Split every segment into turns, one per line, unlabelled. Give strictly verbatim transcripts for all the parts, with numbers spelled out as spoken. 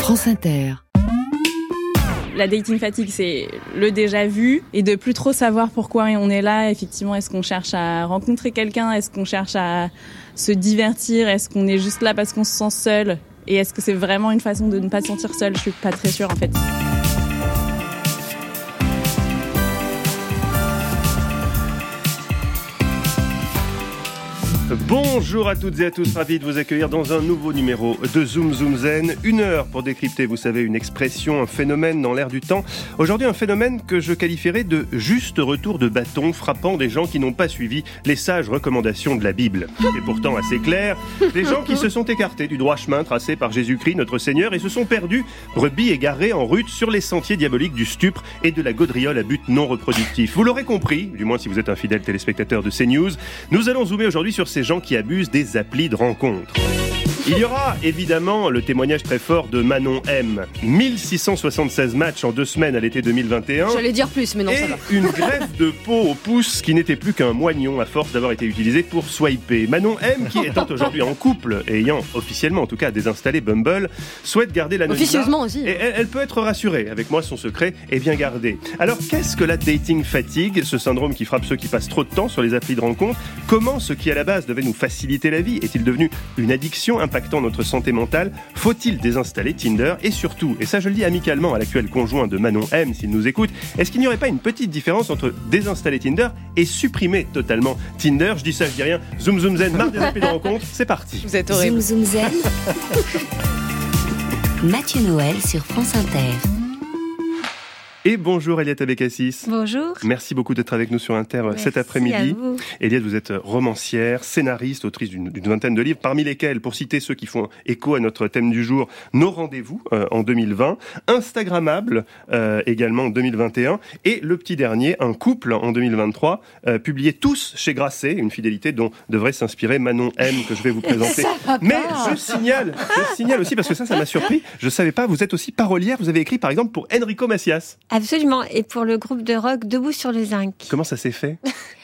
France Inter.
La dating fatigue, c'est le déjà vu et de plus trop savoir pourquoi on est là. Effectivement, est-ce qu'on cherche à rencontrer quelqu'un? Est-ce qu'on cherche à se divertir? Est-ce qu'on est juste là parce qu'on se sent seul? Et est-ce que c'est vraiment une façon de ne pas se sentir seul? Je suis pas très sûre en fait.
Bonjour à toutes et à tous, ravi de vous accueillir dans un nouveau numéro de Zoom Zoom Zen. Une heure pour décrypter, vous savez, une expression, un phénomène dans l'air du temps. Aujourd'hui, un phénomène que je qualifierais de juste retour de bâton frappant des gens qui n'ont pas suivi les sages recommandations de la Bible. C'est pourtant assez clair, des gens qui se sont écartés du droit chemin tracé par Jésus-Christ, notre Seigneur, et se sont perdus, brebis égarés en rute sur les sentiers diaboliques du stupre et de la gaudriole à but non reproductif. Vous l'aurez compris, du moins si vous êtes un fidèle téléspectateur de CNews, nous allons zoomer aujourd'hui sur ces gens qui abusent des applis de rencontres. Il y aura évidemment le témoignage très fort de Manon M. mille six cent soixante-seize matchs en deux semaines à l'été deux mille vingt et un.
J'allais dire plus, mais non,
et
ça va.
Une greffe de peau au pouce qui n'était plus qu'un moignon à force d'avoir été utilisé pour swiper. Manon M, qui étant aujourd'hui en couple et ayant officiellement en tout cas désinstallé Bumble, souhaite garder l'anonymat.
Officieusement aussi.
Et elle, elle peut être rassurée. Avec moi, son secret est bien gardé. Alors, qu'est-ce que la dating fatigue, ce syndrome qui frappe ceux qui passent trop de temps sur les applis de rencontre? Comment ce qui à la base devait nous faciliter la vie est-il devenu une addiction impactant notre santé mentale? Faut-il désinstaller Tinder? Et surtout, et ça je le dis amicalement à l'actuel conjoint de Manon M s'il nous écoute, est-ce qu'il n'y aurait pas une petite différence entre désinstaller Tinder et supprimer totalement Tinder? Je dis ça, je dis rien. Zoom Zoom Zen, marque des applis de rencontre, c'est parti.
Vous êtes horrible.
Zoom Zoom Zen. Mathieu Noël sur France Inter.
Et bonjour Eliette Abécassis.
Bonjour.
Merci beaucoup d'être avec nous sur Inter
Merci
cet après-midi.
à vous.
Eliette, vous êtes romancière, scénariste, autrice d'une, d'une vingtaine de livres, parmi lesquels, pour citer ceux qui font écho à notre thème du jour, Nos rendez-vous euh, en deux mille vingt, Instagrammable euh, également en deux mille vingt et un, et le petit dernier, Un couple en deux mille vingt-trois, euh, publié tous chez Grasset, une fidélité dont devrait s'inspirer Manon M que je vais vous présenter. Mais je signale, je signale aussi, parce que ça, ça m'a surpris, je savais pas, vous êtes aussi parolière, vous avez écrit par exemple pour Enrico Macias.
Absolument, et pour le groupe de rock Debout sur le Zinc.
Comment ça s'est fait?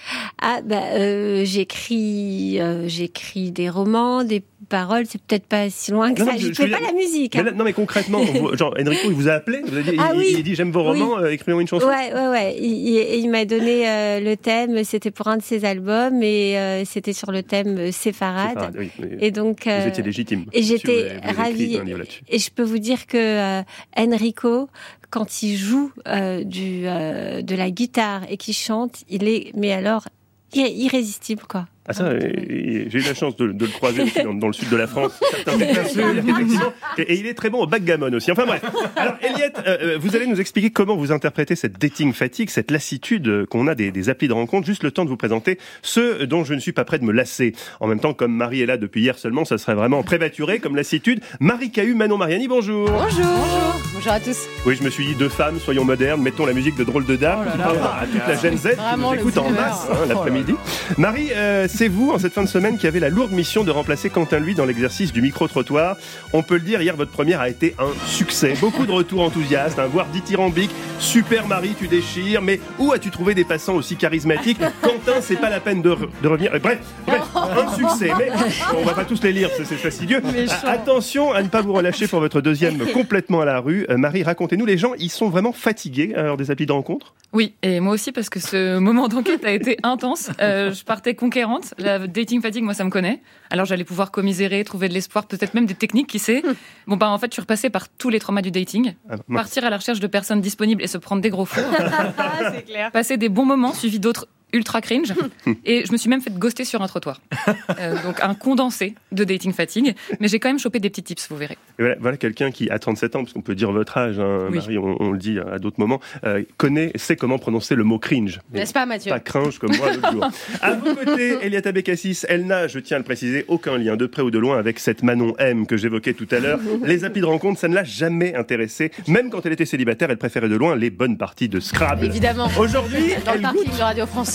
Ah bah euh, j'écris, euh, j'écris des romans, des paroles, c'est peut-être pas si loin que
Non,
ça.
non,
Je
je-
ne
je
fais
veux
pas
dire-
la musique.
Mais
Hein.
là- non mais concrètement, vous- genre Enrico il vous a appelé, vous a dit,
Ah
il,
oui.
il, il dit j'aime vos romans, euh, écrivez-moi une chanson.
Ouais, ouais, ouais. Il, il, il m'a donné euh, le thème. C'était pour un de ses albums et euh, c'était sur le thème euh, Séfarade.
Séfarade, oui, oui.
Et donc. euh,
Vous étiez légitime.
et j'étais
Vous avez- vous avez
ravie.
écrit un livre là-dessus.
Et je peux vous dire que euh, Enrico, quand il joue euh, du euh, de la guitare et qu'il chante, il est, mais alors, ir- irrésistible quoi.
Ah ça, et- et j'ai eu la chance de, de le croiser aussi dans, dans le sud de la France. Certains déplacements, effectivement. Et, et il est très bon au backgammon aussi. Enfin bref. Alors Eliette, euh, vous allez nous expliquer comment vous interprétez cette dating fatigue, cette lassitude qu'on a des, des applis de rencontre. Juste le temps de vous présenter ceux dont je ne suis pas prêt de me lasser. En même temps, comme Marie est là depuis hier seulement, ça serait vraiment prématuré comme lassitude. Marie Cahu, Manon Mariani, bonjour.
Bonjour. Bonjour. Bonjour à tous.
Oui, je me suis dit deux femmes, soyons modernes, mettons la musique de Drôle de Dame.
Oh là là.
À toute la Gen Z qui
Vraiment
nous
le
écoute en
boomer.
masse hein, l'après-midi. Marie, euh, c'est vous, en cette fin de semaine, qui avez la lourde mission de remplacer Quentin Lui dans l'exercice du micro-trottoir. On peut le dire, hier, votre première a été un succès. Beaucoup de retours enthousiastes, hein, voire dithyrambiques. Super Marie, tu déchires. Mais où as-tu trouvé des passants aussi charismatiques? Quentin, c'est pas la peine de, re- de revenir. Euh, Bref, bref, un succès. Mais on va pas tous les lire, c'est, c'est fastidieux.
Méchant.
A- Attention à ne pas vous relâcher pour votre deuxième complètement à la rue. Euh, Marie, racontez-nous, les gens, ils sont vraiment fatigués à l'heure des applis de rencontre?
Oui, et moi aussi, parce que ce moment d'enquête a été intense. Euh, je partais conquérante. La dating fatigue, moi, ça me connaît. Alors, j'allais pouvoir commisérer, trouver de l'espoir, peut-être même des techniques, qui sait. Bon, bah, en fait, je suis repassée par tous les traumas du dating.
Ah, mince.
Partir à la recherche de personnes disponibles et se prendre des gros fours.
Ah, c'est clair.
Passer des bons moments, suivis d'autres ultra cringe. Et je me suis même fait ghoster sur un trottoir. Euh, donc, un condensé de dating fatigue. Mais j'ai quand même chopé des petits tips, vous verrez.
Et voilà, voilà quelqu'un qui, à trente-sept ans, parce qu'on peut dire votre âge, hein,
Oui.
Marie, on, on le dit à d'autres moments, euh, connaît, sait comment prononcer le mot cringe. Mais
N'est-ce pas, Mathieu?
pas cringe comme moi l'autre jour. À vos côtés, Eliette Abécassis, elle n'a, je tiens à le préciser, aucun lien de près ou de loin avec cette Manon M que j'évoquais tout à l'heure. Les applis de rencontre, ça ne l'a jamais intéressée. Même quand elle était célibataire, elle préférait de loin les bonnes parties de Scrabble.
Évidemment.
Aujourd'hui,
Dans le
elle
parking
goûte,
de Radio France.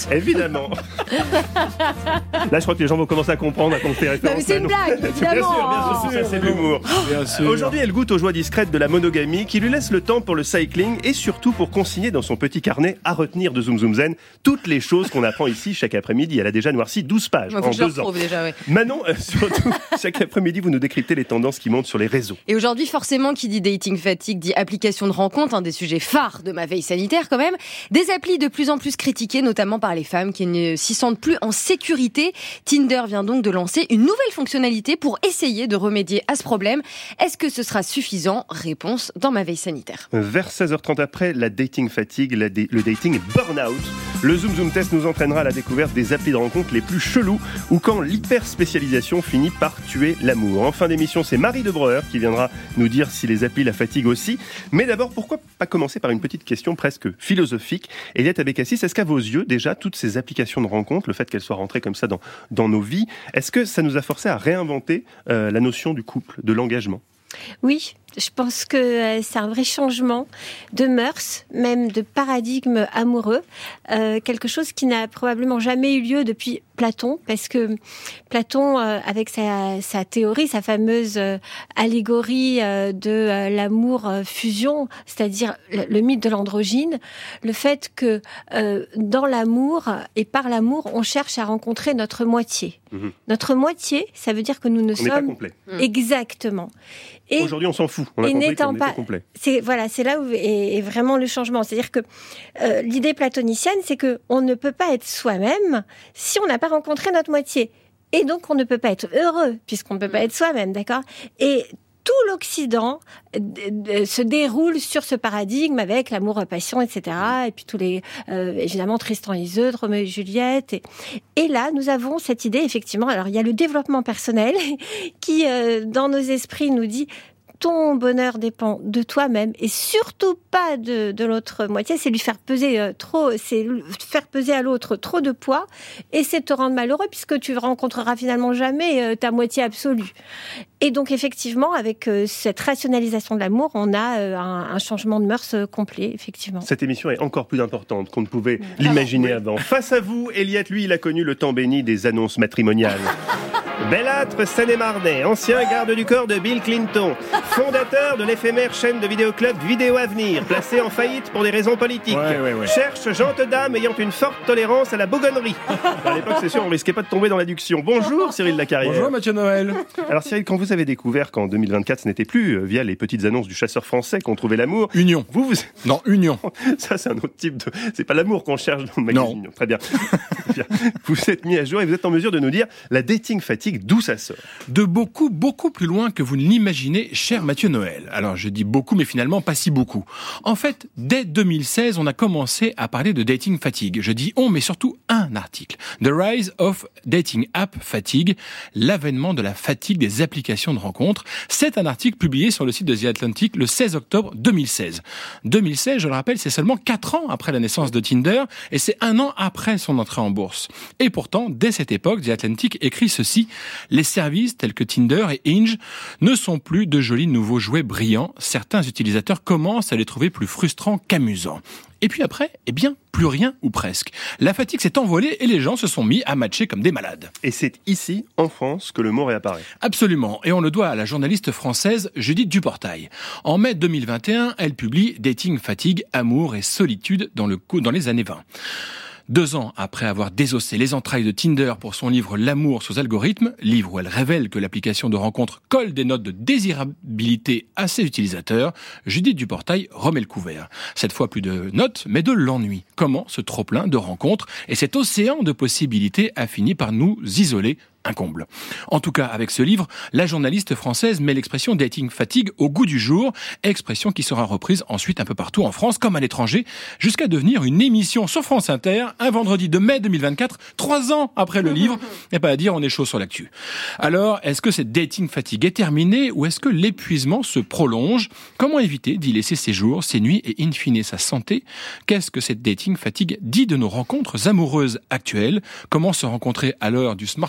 Évidemment. Là, je crois que les gens vont commencer à comprendre à qu'on fait référence.
Non, mais c'est une blague, évidemment.
Bien sûr, bien sûr, ça c'est de l'humour. Aujourd'hui, elle goûte aux joies discrètes de la monogamie qui lui laisse le temps pour le cycling et surtout pour consigner dans son petit carnet à retenir de Zoom Zoom Zen toutes les choses qu'on apprend ici chaque après-midi. Elle a déjà noirci douze pages
ouais,
en deux ans.
Déjà, ouais.
Manon, euh, surtout, chaque après-midi, vous nous décryptez les tendances qui montent sur les réseaux.
Et aujourd'hui, forcément, qui dit dating fatigue dit application de rencontre, un des sujets phares de ma veille sanitaire quand même. Des applis de plus en plus critiquées, notamment par les femmes qui ne s'y sentent plus en sécurité. Tinder vient donc de lancer une nouvelle fonctionnalité pour essayer de remédier à ce problème. Est-ce que ce sera suffisant ? Réponse dans ma veille sanitaire.
Vers seize heures trente après, la dating fatigue, la dé- le dating burn-out. Le Zoom Zoom Test nous entraînera à la découverte des applis de rencontre les plus chelous ou quand l'hyper-spécialisation finit par tuer l'amour. En fin d'émission, c'est Marie de Breuer qui viendra nous dire si les applis la fatiguent aussi. Mais d'abord, pourquoi pas commencer par une petite question presque philosophique. Eliette Abécassis, est-ce qu'à vos yeux, déjà, toutes ces applications de rencontre, le fait qu'elles soient rentrées comme ça dans, dans nos vies, est-ce que ça nous a forcé à réinventer euh, la notion du couple, de l'engagement ?
Oui, je pense que euh, c'est un vrai changement de mœurs, même de paradigme amoureux, euh, quelque chose qui n'a probablement jamais eu lieu depuis Platon, parce que Platon, euh, avec sa, sa théorie, sa fameuse euh, allégorie euh, de euh, l'amour euh, fusion, c'est-à-dire le, le mythe de l'androgyne, le fait que euh, dans l'amour et par l'amour, on cherche à rencontrer notre moitié. Mmh. Notre moitié, ça veut dire que nous ne
on
sommes...
n'est pas complet.
Exactement.
Et aujourd'hui, on s'en fout. On a compris qu'on était complet.
C'est, voilà, c'est là où est, est vraiment le changement. C'est-à-dire que euh, l'idée platonicienne, c'est que on ne peut pas être soi-même si on n'a pas rencontré notre moitié. Et donc, on ne peut pas être heureux puisqu'on ne peut pas être soi-même, d'accord ? Et tout l'Occident se déroule sur ce paradigme avec l'amour, passion, et cetera. Et puis tous les, euh, évidemment, Tristan et Iseult, Roméo et Juliette. Et, et là, nous avons cette idée, effectivement. Alors, il y a le développement personnel qui, euh, dans nos esprits, nous dit ton bonheur dépend de toi-même et surtout pas de, de l'autre moitié. C'est lui faire peser euh, trop, c'est faire peser à l'autre trop de poids et c'est te rendre malheureux puisque tu rencontreras finalement jamais euh, ta moitié absolue. Et donc effectivement, avec euh, cette rationalisation de l'amour, on a euh, un, un changement de mœurs euh, complet, effectivement.
Cette émission est encore plus importante qu'on ne pouvait ah, l'imaginer oui. avant. Face à vous, Eliette, lui, il a connu le temps béni des annonces matrimoniales. Bellâtre Seine-et-Marnais, ancien garde du corps de Bill Clinton, fondateur de l'éphémère chaîne de vidéoclub Vidéo Avenir, placé en faillite pour des raisons politiques, ouais, ouais, ouais. cherche gente dame ayant une forte tolérance à la bogonnerie. À l'époque, c'est sûr, on risquait pas de tomber dans l'adduction. Bonjour Cyril Lacarrière.
Bonjour Mathieu Noël.
Alors Cyril, quand vous avez découvert qu'en deux mille vingt-quatre, ce n'était plus via les petites annonces du chasseur français qu'on trouvait l'amour.
Union.
Vous, vous...
Non, union.
Ça, c'est un autre type de... C'est pas l'amour qu'on cherche dans le magazine. Non. Très bien. Vous vous êtes mis à jour et vous êtes en mesure de nous dire la dating fatigue, d'où ça sort ?
De beaucoup, beaucoup plus loin que vous ne l'imaginez, cher Mathieu Noël. Alors, je dis beaucoup, mais finalement pas si beaucoup. En fait, dès deux mille seize, on a commencé à parler de dating fatigue. Je dis on, mais surtout un article. The Rise of Dating App Fatigue, l'avènement de la fatigue des applications de rencontres. C'est un article publié sur le site de The Atlantic le seize octobre deux mille seize. deux mille seize, je le rappelle, c'est seulement quatre ans après la naissance de Tinder et c'est un an après son entrée en bourse. Et pourtant, dès cette époque, The Atlantic écrit ceci: les services tels que Tinder et Hinge ne sont plus de jolis nouveaux jouets brillants. Certains utilisateurs commencent à les trouver plus frustrants qu'amusants. Et puis après, eh bien, plus rien ou presque. La fatigue s'est envolée et les gens se sont mis à matcher comme des malades.
Et c'est ici, en France, que le mot réapparaît.
Absolument. Et on le doit à la journaliste française Judith Duportail. En mai deux mille vingt et un, elle publie Dating Fatigue, Amour et Solitude dans, le, dans les années vingt. Deux ans après avoir désossé les entrailles de Tinder pour son livre L'amour sous algorithme, livre où elle révèle que l'application de rencontre colle des notes de désirabilité à ses utilisateurs, Judith Duportail remet le couvert. Cette fois plus de notes, mais de l'ennui. Comment ce trop-plein de rencontres et cet océan de possibilités a fini par nous isoler? Un comble. En tout cas, avec ce livre, la journaliste française met l'expression dating fatigue au goût du jour, expression qui sera reprise ensuite un peu partout en France comme à l'étranger, jusqu'à devenir une émission sur France Inter, un vendredi de mai deux mille vingt-quatre, trois ans après le livre, et pas à dire, on est chaud sur l'actu. Alors, est-ce que cette dating fatigue est terminée ou est-ce que l'épuisement se prolonge? Comment éviter d'y laisser ses jours, ses nuits et in fine sa santé? Qu'est-ce que cette dating fatigue dit de nos rencontres amoureuses actuelles? Comment se rencontrer à l'heure du smartphone roi?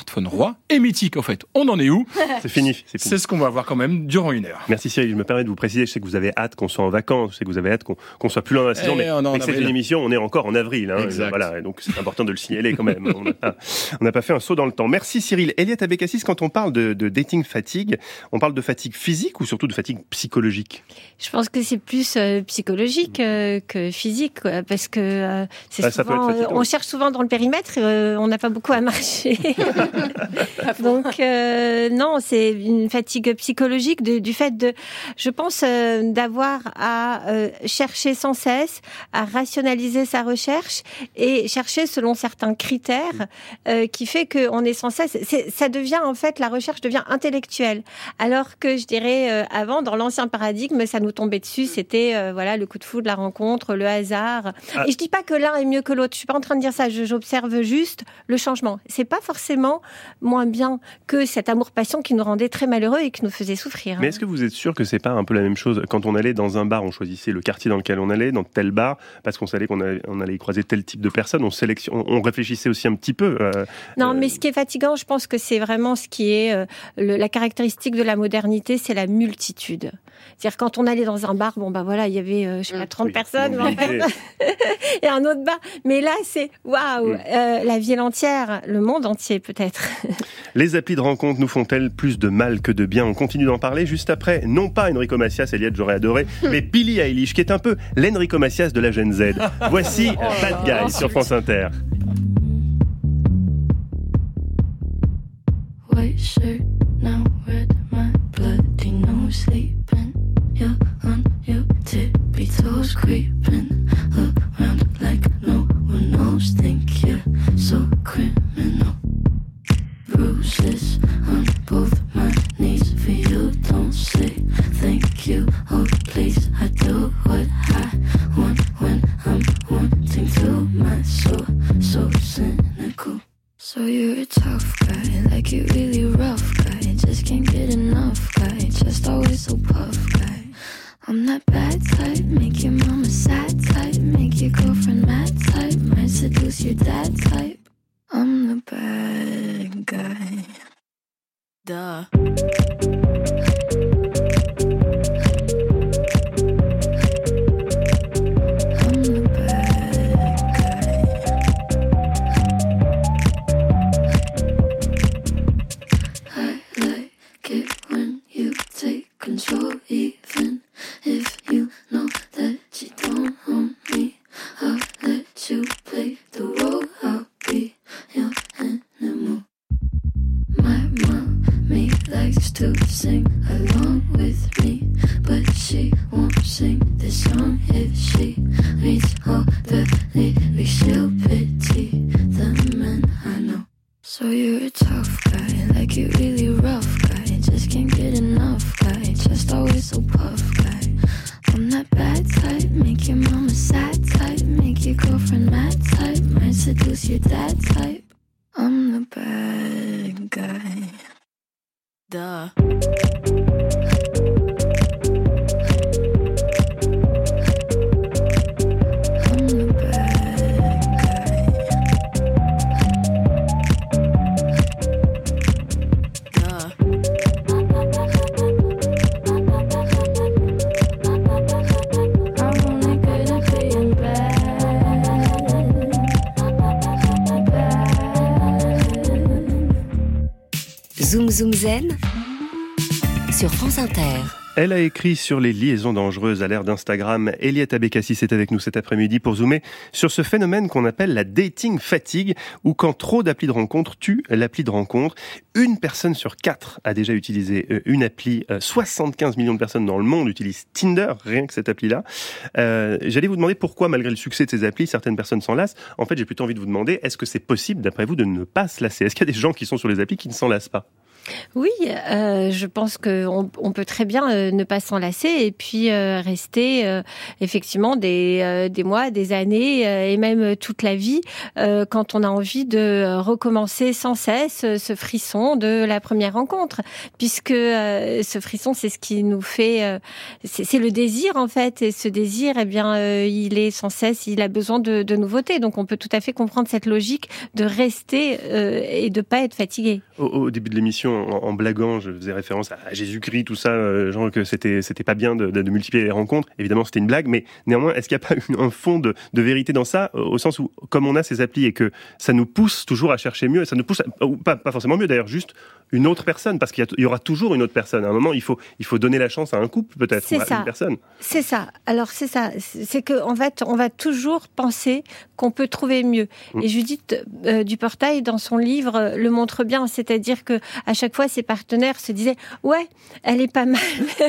trois et mythique, en fait. On en est où ?
C'est fini, c'est fini.
C'est ce qu'on va voir quand même durant une heure.
Merci Cyril, je me permets de vous préciser, je sais que vous avez hâte qu'on soit en vacances, je sais que vous avez hâte qu'on, qu'on soit plus loin dans la saison,
Eh,
mais
on est en
avec cette
avril.
émission, on est encore en avril. Hein,
Exact.
Voilà, donc c'est important de le signaler quand même. On n'a pas, on n'a pas fait un saut dans le temps. Merci Cyril. Eliette Abécassis, quand on parle de, de dating fatigue, on parle de fatigue physique ou surtout de fatigue psychologique ?
Je pense que c'est plus euh, psychologique euh, que physique, quoi, parce que euh, c'est
Ah, ça peut
souvent,
être fatigant.
euh, on cherche souvent dans le périmètre, euh, on n'a pas beaucoup à marcher. Donc euh, non, c'est une fatigue psychologique de, du fait de, je pense, euh, d'avoir à euh, chercher sans cesse, à rationaliser sa recherche et chercher selon certains critères, euh, qui fait qu'on est sans cesse. C'est, ça devient en fait, la recherche devient intellectuelle, alors que je dirais euh, avant, dans l'ancien paradigme, ça nous tombait dessus, c'était euh, voilà le coup de foudre, la rencontre, le hasard.
Ah.
Et je dis pas que l'un est mieux que l'autre. Je suis pas en train de dire ça. Je, j'observe juste le changement. C'est pas forcément moins bien que cet amour-passion qui nous rendait très malheureux et qui nous faisait souffrir.
Mais est-ce que vous êtes sûr que c'est pas un peu la même chose quand on allait dans un bar, on choisissait le quartier dans lequel on allait, dans tel bar, parce qu'on savait qu'on allait, on allait y croiser tel type de personnes, on sélection, on, on réfléchissait aussi un petit peu. Euh,
Non,
euh,
mais ce qui est fatigant, je pense que c'est vraiment ce qui est euh, le, la caractéristique de la modernité, c'est la multitude. C'est-à-dire quand on allait dans un bar, bon bah voilà, il y avait euh, je sais pas trente
oui,
personnes, mais en
mobilité.
fait, et un autre bar. Mais là, c'est waouh,
Mm.
euh, la ville entière, le monde entier peut-être.
Les applis de rencontre nous font-elles plus de mal que de bien ? On continue d'en parler juste après, non pas Enrico Macias, Eliette, j'aurais adoré, mais Billie Eilish, qui est un peu l'Enrico Macias de la Gen Z. Voici Bad Guy sur France Inter.
White shirt, now red, my bloody nose sleeping. You're on your tippy toes, creeping around like no one knows. Think you're so criminal. Bruises on both my knees for you. Don't say thank you. Oh please, I do what I want when I'm wanting to. My soul so cynical. So you're a tough guy, like you really rough guy. Just can't get enough guy, just always so puff guy. I'm that bad type, make your mama sad type, make your girlfriend mad type, might seduce your dad type. I'm the bad guy. Duh. I'm the bad guy. I like it when you take control, even if you know that you don't own me. I'll let you play the role, I'll be your animal. My mommy likes to sing along with me, but she won't sing this song if she reads all the lyrics. She'll pity the men I know. So you're a tough guy, like you really rough guy. Just can't get enough guy, just always so puff guy. I'm that bad type, make your mama sad type, make your girlfriend mad type, might seduce your dad type. I'm the bad guy. Duh. I'm the bad guy. Duh. I'm only good at being bad. Bad.
Zoom Zoom Zen sur France Inter.
Elle a écrit sur les liaisons dangereuses à l'ère d'Instagram. Eliette Abécassis est avec nous cet après-midi pour zoomer sur ce phénomène qu'on appelle la dating fatigue, ou quand trop d'applis de rencontre tue l'appli de rencontre. Une personne sur quatre a déjà utilisé une appli. soixante-quinze millions de personnes dans le monde utilisent Tinder, rien que cette appli-là. Euh, j'allais vous demander pourquoi, malgré le succès de ces applis, certaines personnes s'en lassent. En fait, j'ai plutôt envie de vous demander, est-ce que c'est possible, d'après vous, de ne pas se lasser ? Est-ce qu'il y a des gens qui sont sur les applis qui ne s'en lassent pas ?
Oui, euh, je pense qu'on on peut très bien euh, ne pas s'enlacer et puis euh, rester euh, effectivement des, euh, des mois, des années euh, et même toute la vie euh, quand on a envie de recommencer sans cesse ce frisson de la première rencontre, puisque euh, ce frisson, c'est ce qui nous fait, euh, c'est, c'est le désir en fait, et ce désir, eh bien, euh, il est sans cesse, il a besoin de, de nouveautés, donc on peut tout à fait comprendre cette logique de rester euh, et de pas être fatigué.
Au, au début de l'émission, En, en blaguant, je faisais référence à Jésus-Christ, tout ça, euh, genre que c'était c'était pas bien de, de, de multiplier les rencontres. Évidemment, c'était une blague, mais néanmoins, est-ce qu'il n'y a pas une, un fond de, de vérité dans ça, au sens où, comme on a ces applis et que ça nous pousse toujours à chercher mieux, ça nous pousse, à, ou pas, pas forcément mieux d'ailleurs, juste une autre personne, parce qu'il y, a, il y aura toujours une autre personne. À un moment, il faut, il faut donner la chance à un couple, peut-être,
c'est
ou à
ça.
une personne.
C'est ça. Alors, c'est ça. C'est qu'en fait, on va toujours penser qu'on peut trouver mieux. Mmh. Et Judith euh, Duportail, dans son livre, le montre bien. C'est-à-dire que à chaque fois, ses partenaires se disaient « Ouais, elle est pas mal. »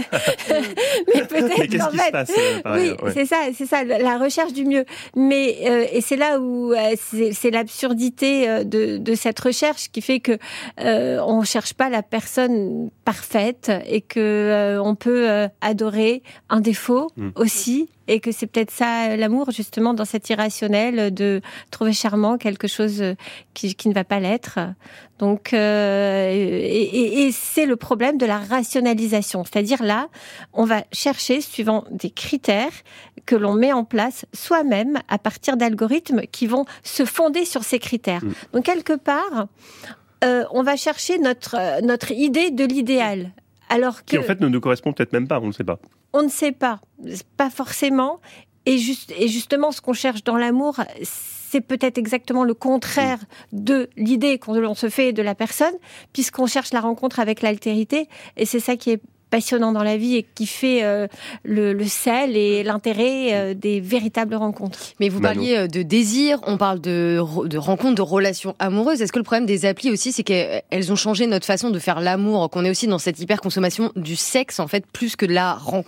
Mais peut-être
Mais qu'est-ce
qu'en
qui
fait...
se passe euh, par
Oui,
ailleurs, ouais.
c'est ça, c'est ça, la recherche du mieux. Mais euh, et c'est là où euh, c'est, c'est l'absurdité euh, de, de cette recherche qui fait que euh, on cherche pas la personne parfaite et que euh, on peut euh, adorer un défaut mmh. aussi. Et que c'est peut-être ça l'amour, justement, dans cet irrationnel de trouver charmant quelque chose qui, qui ne va pas l'être. Donc, euh, et, et, et c'est le problème de la rationalisation. C'est-à-dire là, on va chercher suivant des critères que l'on met en place soi-même à partir d'algorithmes qui vont se fonder sur ces critères. Mmh. Donc, quelque part, euh, on va chercher notre, notre idée de l'idéal. Alors que...
Qui, en fait, ne nous correspond peut-être même pas, on ne sait pas.
On ne sait pas, pas forcément. Et, juste, et justement, ce qu'on cherche dans l'amour, c'est peut-être exactement le contraire de l'idée qu'on se fait de la personne, puisqu'on cherche la rencontre avec l'altérité. Et c'est ça qui est passionnant dans la vie et qui fait euh, le, le sel et l'intérêt euh, des véritables rencontres.
Mais vous parliez Manon. de désir, on parle de, de rencontres, de relations amoureuses. Est-ce que le problème des applis aussi, c'est qu'elles ont changé notre façon de faire l'amour, qu'on est aussi dans cette hyper-consommation du sexe, en fait, plus que de la rencontre ?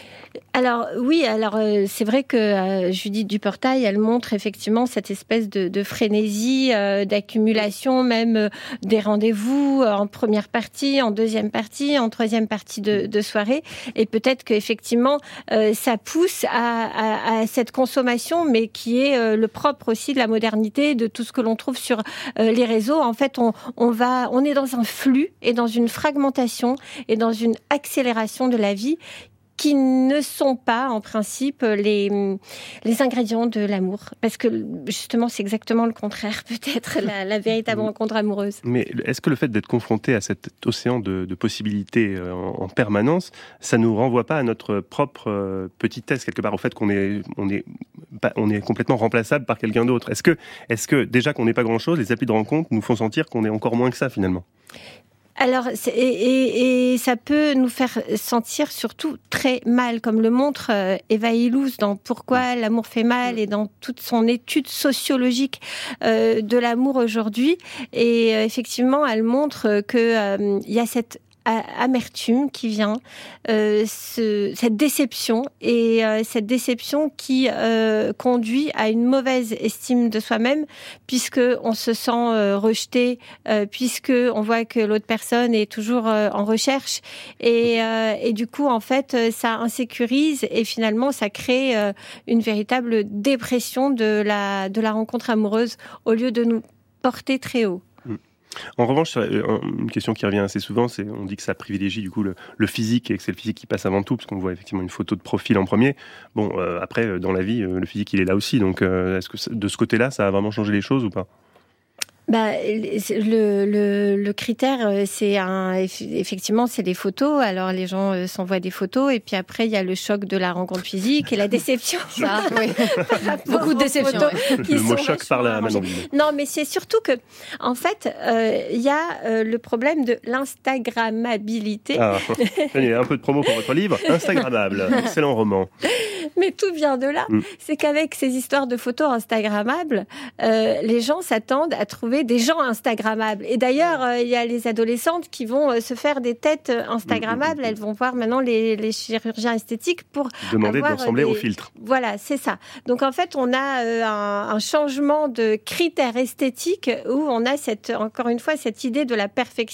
Alors oui, alors euh, c'est vrai que euh, Judith Duportail, elle montre effectivement cette espèce de, de frénésie, euh, d'accumulation même euh, des rendez-vous euh, en première partie, en deuxième partie, en troisième partie de, de soirée, et peut-être qu'effectivement euh, ça pousse à, à, à cette consommation, mais qui est euh, le propre aussi de la modernité, de tout ce que l'on trouve sur euh, les réseaux. En fait, on, on va, on est dans un flux et dans une fragmentation et dans une accélération de la vie qui ne sont pas, en principe, les, les ingrédients de l'amour. Parce que, justement, c'est exactement le contraire, peut-être, la, la véritable rencontre amoureuse.
Mais est-ce que le fait d'être confronté à cet océan de, de possibilités en, en permanence, ça ne nous renvoie pas à notre propre euh, petitesse, quelque part, au fait qu'on est, on est, pas, on est complètement remplaçable par quelqu'un d'autre ? Est-ce que, est-ce que, déjà qu'on n'est pas grand-chose, les applis de rencontre nous font sentir qu'on est encore moins que ça, finalement ?
Alors, c'est, et, et, et ça peut nous faire sentir surtout très mal, comme le montre euh, Eva Illouz dans Pourquoi l'amour fait mal et dans toute son étude sociologique euh, de l'amour aujourd'hui. Et euh, effectivement, elle montre que euh, il y a cette amertume qui vient, euh, ce, cette déception et euh, cette déception qui euh, conduit à une mauvaise estime de soi-même, puisque on se sent euh, rejeté, euh, puisque on voit que l'autre personne est toujours euh, en recherche et, euh, et du coup en fait ça insécurise et finalement ça crée euh, une véritable dépression de la de la rencontre amoureuse au lieu de nous porter très haut.
En revanche, une question qui revient assez souvent, c'est on dit que ça privilégie du coup le, le physique et que c'est le physique qui passe avant tout, parce qu'on voit effectivement une photo de profil en premier. Bon, euh, après, dans la vie, le physique, il est là aussi. Donc, euh, est-ce que de ce côté-là, ça a vraiment changé les choses ou pas ?
Bah, le, le, le critère, c'est un, effectivement, c'est les photos. Alors, les gens s'envoient des photos et puis après, il y a le choc de la rencontre physique et la déception.
Ça, oui. Beaucoup de déception.
Ouais. Le mot choc parle à Manon.
Non, mais c'est surtout que, en fait, euh, il y a euh, le problème de l'instagrammabilité.
Ah, il y a un peu de promo pour votre livre. Instagrammable, excellent roman.
Mais tout vient de là. Mm. C'est qu'avec ces histoires de photos instagrammables, euh, les gens s'attendent à trouver des gens instagrammables. Et d'ailleurs, il euh, y a les adolescentes qui vont euh, se faire des têtes instagrammables. Elles vont voir maintenant les, les chirurgiens esthétiques pour
demander
avoir
de ressembler
des...
au filtre.
Voilà, c'est ça. Donc en fait, on a euh, un, un changement de critères esthétiques où on a cette, encore une fois, cette idée de la perfection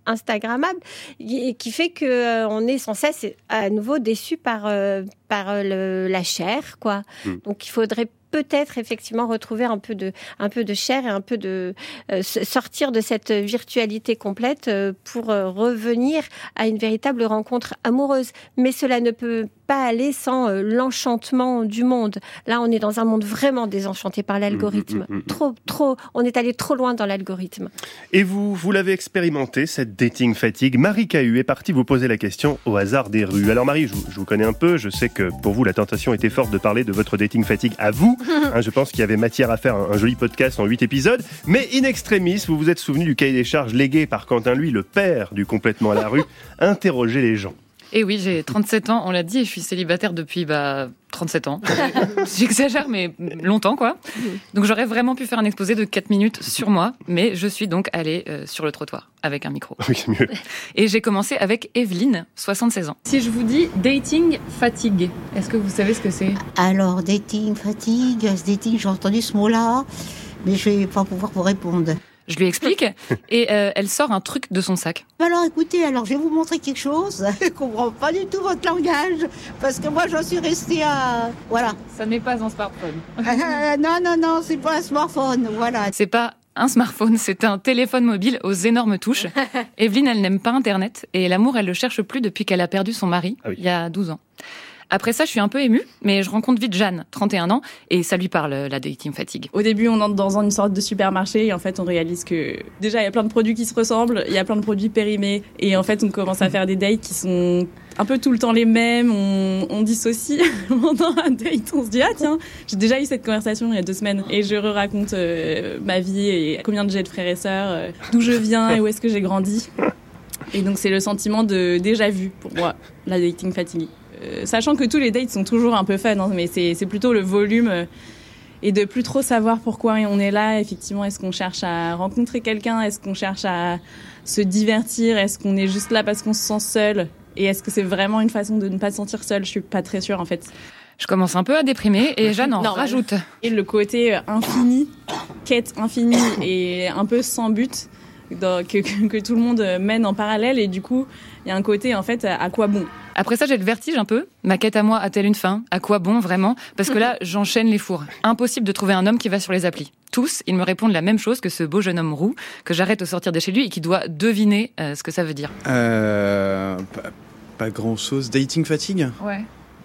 instagrammable, et qui fait que euh, on est sans cesse à nouveau déçu par euh, par le, la chair, quoi. Mm. Donc il faudrait peut-être effectivement retrouver un peu de un peu de chair et un peu de euh, sortir de cette virtualité complète euh, pour euh, revenir à une véritable rencontre amoureuse. Mais cela ne peut pas aller sans euh, l'enchantement du monde. Là, on est dans un monde vraiment désenchanté par l'algorithme. Mmh, mmh, mmh. Trop, trop. On est allé trop loin dans l'algorithme.
Et vous, vous l'avez expérimenté, cette dating fatigue. Marie Cahu est partie vous poser la question au hasard des rues. Alors Marie, je vous, je vous connais un peu. Je sais que pour vous, la tentation était forte de parler de votre dating fatigue à vous. Hein, je pense qu'il y avait matière à faire un, un joli podcast en huit épisodes. Mais in extremis, vous vous êtes souvenu du cahier des charges légué par Quentin, lui, le père du complètement à la rue. Interroger les gens.
Et oui, j'ai trente-sept ans, on l'a dit, et je suis célibataire depuis bah, trente-sept ans. J'exagère, mais longtemps, quoi. Donc j'aurais vraiment pu faire un exposé de quatre minutes sur moi, mais je suis donc allée euh, sur le trottoir avec un micro.
Oui, c'est mieux.
Et j'ai commencé avec Evelyne, soixante-seize ans. Si je vous dis dating fatigue, est-ce que vous savez ce que c'est ?
Alors, dating fatigue, dating, j'ai entendu ce mot-là, mais je vais pas pouvoir vous répondre.
Je lui explique et euh, elle sort un truc de son sac.
Alors écoutez, alors je vais vous montrer quelque chose. Je ne comprends pas du tout votre langage parce que moi j'en suis restée à... Voilà.
Ça n'est pas un smartphone.
euh, non, non, non, c'est pas un smartphone, voilà.
C'est pas un smartphone, c'est un téléphone mobile aux énormes touches. Evelyne, elle n'aime pas Internet et l'amour, elle le cherche plus depuis qu'elle a perdu son mari, ah oui. il y a douze ans. Après ça, je suis un peu émue, mais je rencontre vite Jeanne, trente et un ans, et ça lui parle, la dating fatigue.
Au début, on entre dans une sorte de supermarché, et en fait, on réalise que, déjà, il y a plein de produits qui se ressemblent, il y a plein de produits périmés, et en fait, on commence à faire des dates qui sont un peu tout le temps les mêmes, on, on dissocie pendant un date, on se dit, ah tiens, j'ai déjà eu cette conversation il y a deux semaines, et je re-raconte euh, ma vie, et combien j'ai de frères et sœurs, euh, d'où je viens, et où est-ce que j'ai grandi. Et donc, c'est le sentiment de déjà vu, pour moi, la dating fatigue. Euh, sachant que tous les dates sont toujours un peu fun, hein, mais c'est, c'est plutôt le volume euh, et de plus trop savoir pourquoi on est là. Effectivement, est-ce qu'on cherche à rencontrer quelqu'un ? Est-ce qu'on cherche à se divertir ? Est-ce qu'on est juste là parce qu'on se sent seul ? Et est-ce que c'est vraiment une façon de ne pas se sentir seul ? Je suis pas très sûre en fait.
Je commence un peu à déprimer et Jeanne en rajoute.
Et le côté infini, quête infinie et un peu sans but dans, que, que, que tout le monde mène en parallèle, et du coup, il y a un côté en fait, à quoi bon ?
Après ça, j'ai le vertige un peu. Ma quête à moi a-t-elle une fin ? À quoi bon, vraiment ? Parce que là, j'enchaîne les fours. Impossible de trouver un homme qui va sur les applis. Tous, ils me répondent la même chose que ce beau jeune homme roux que j'arrête au sortir de chez lui et qui doit deviner euh, ce que ça veut dire.
Euh... Pas, pas grand-chose. Dating fatigue ?
Ouais.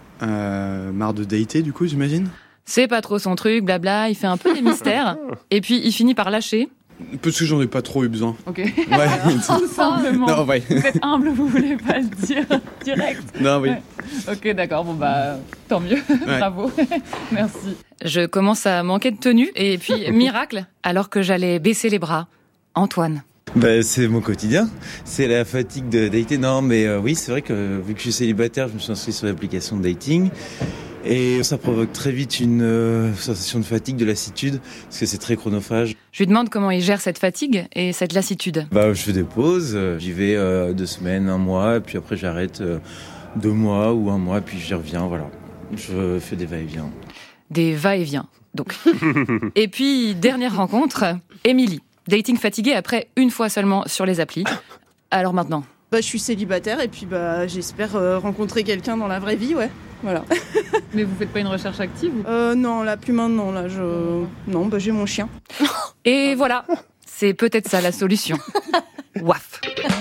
Euh, marre de dater, du coup, j'imagine ?
C'est pas trop son truc, blabla. Il fait un peu des mystères. Et puis, il finit par lâcher.
Parce que j'en ai pas trop eu besoin.
Ok.
Ouais.
Tout simplement.
Non, ouais.
Vous êtes humble, vous voulez pas le dire direct.
Non, oui.
Ouais. Ok, d'accord. Bon bah, tant mieux.
Ouais.
Bravo. Merci. Je commence à manquer de tenue et puis miracle, alors que j'allais baisser les bras, Antoine.
Bah, c'est mon quotidien, c'est la fatigue de dater. Non, mais euh, oui, c'est vrai que vu que je suis célibataire, je me suis inscrit sur l'application de dating. Et ça provoque très vite une euh, sensation de fatigue, de lassitude, parce que c'est très chronophage.
Je lui demande comment il gère cette fatigue et cette lassitude.
Bah, je fais des pauses, euh, j'y vais euh, deux semaines, un mois, et puis après j'arrête euh, deux mois ou un mois, puis j'y reviens, voilà. Je fais des va-et-vient.
Des va-et-vient, donc. Et puis, dernière rencontre, Émilie. Dating fatiguée après une fois seulement sur les applis. Alors maintenant ?
Bah, je suis célibataire et puis bah, j'espère euh, rencontrer quelqu'un dans la vraie vie, ouais. Voilà.
Mais vous faites pas une recherche active ou...
euh, Non, là, plus maintenant. Là, je... Non, bah, j'ai mon chien.
Et voilà, c'est peut-être ça la solution. Waf.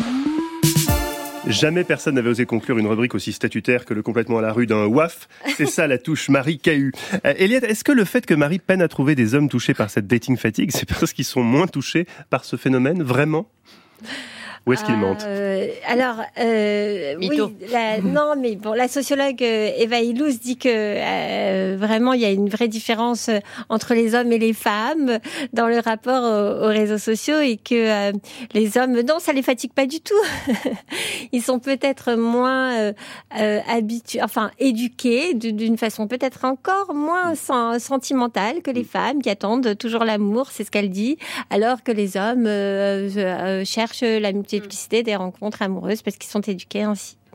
Jamais personne n'avait osé conclure une rubrique aussi statutaire que le complètement à la rue d'un waf. C'est ça la touche Marie Cahu. Euh, Eliette, est-ce que le fait que Marie peine à trouver des hommes touchés par cette dating fatigue, c'est parce qu'ils sont moins touchés par ce phénomène, vraiment ? Où est-ce qu'il mente
euh, Alors, euh, oui, la, non, mais bon, la sociologue euh, Eva Illouz dit que euh, vraiment il y a une vraie différence entre les hommes et les femmes dans le rapport aux, aux réseaux sociaux, et que euh, les hommes, non, ça les fatigue pas du tout. Ils sont peut-être moins euh, euh, habitués, enfin éduqués d'une façon peut-être encore moins sen- sentimentale que les femmes qui attendent toujours l'amour, c'est ce qu'elle dit, alors que les hommes euh, euh, cherchent la multiplicité des rencontres amoureuses parce qu'ils sont éduqués ainsi.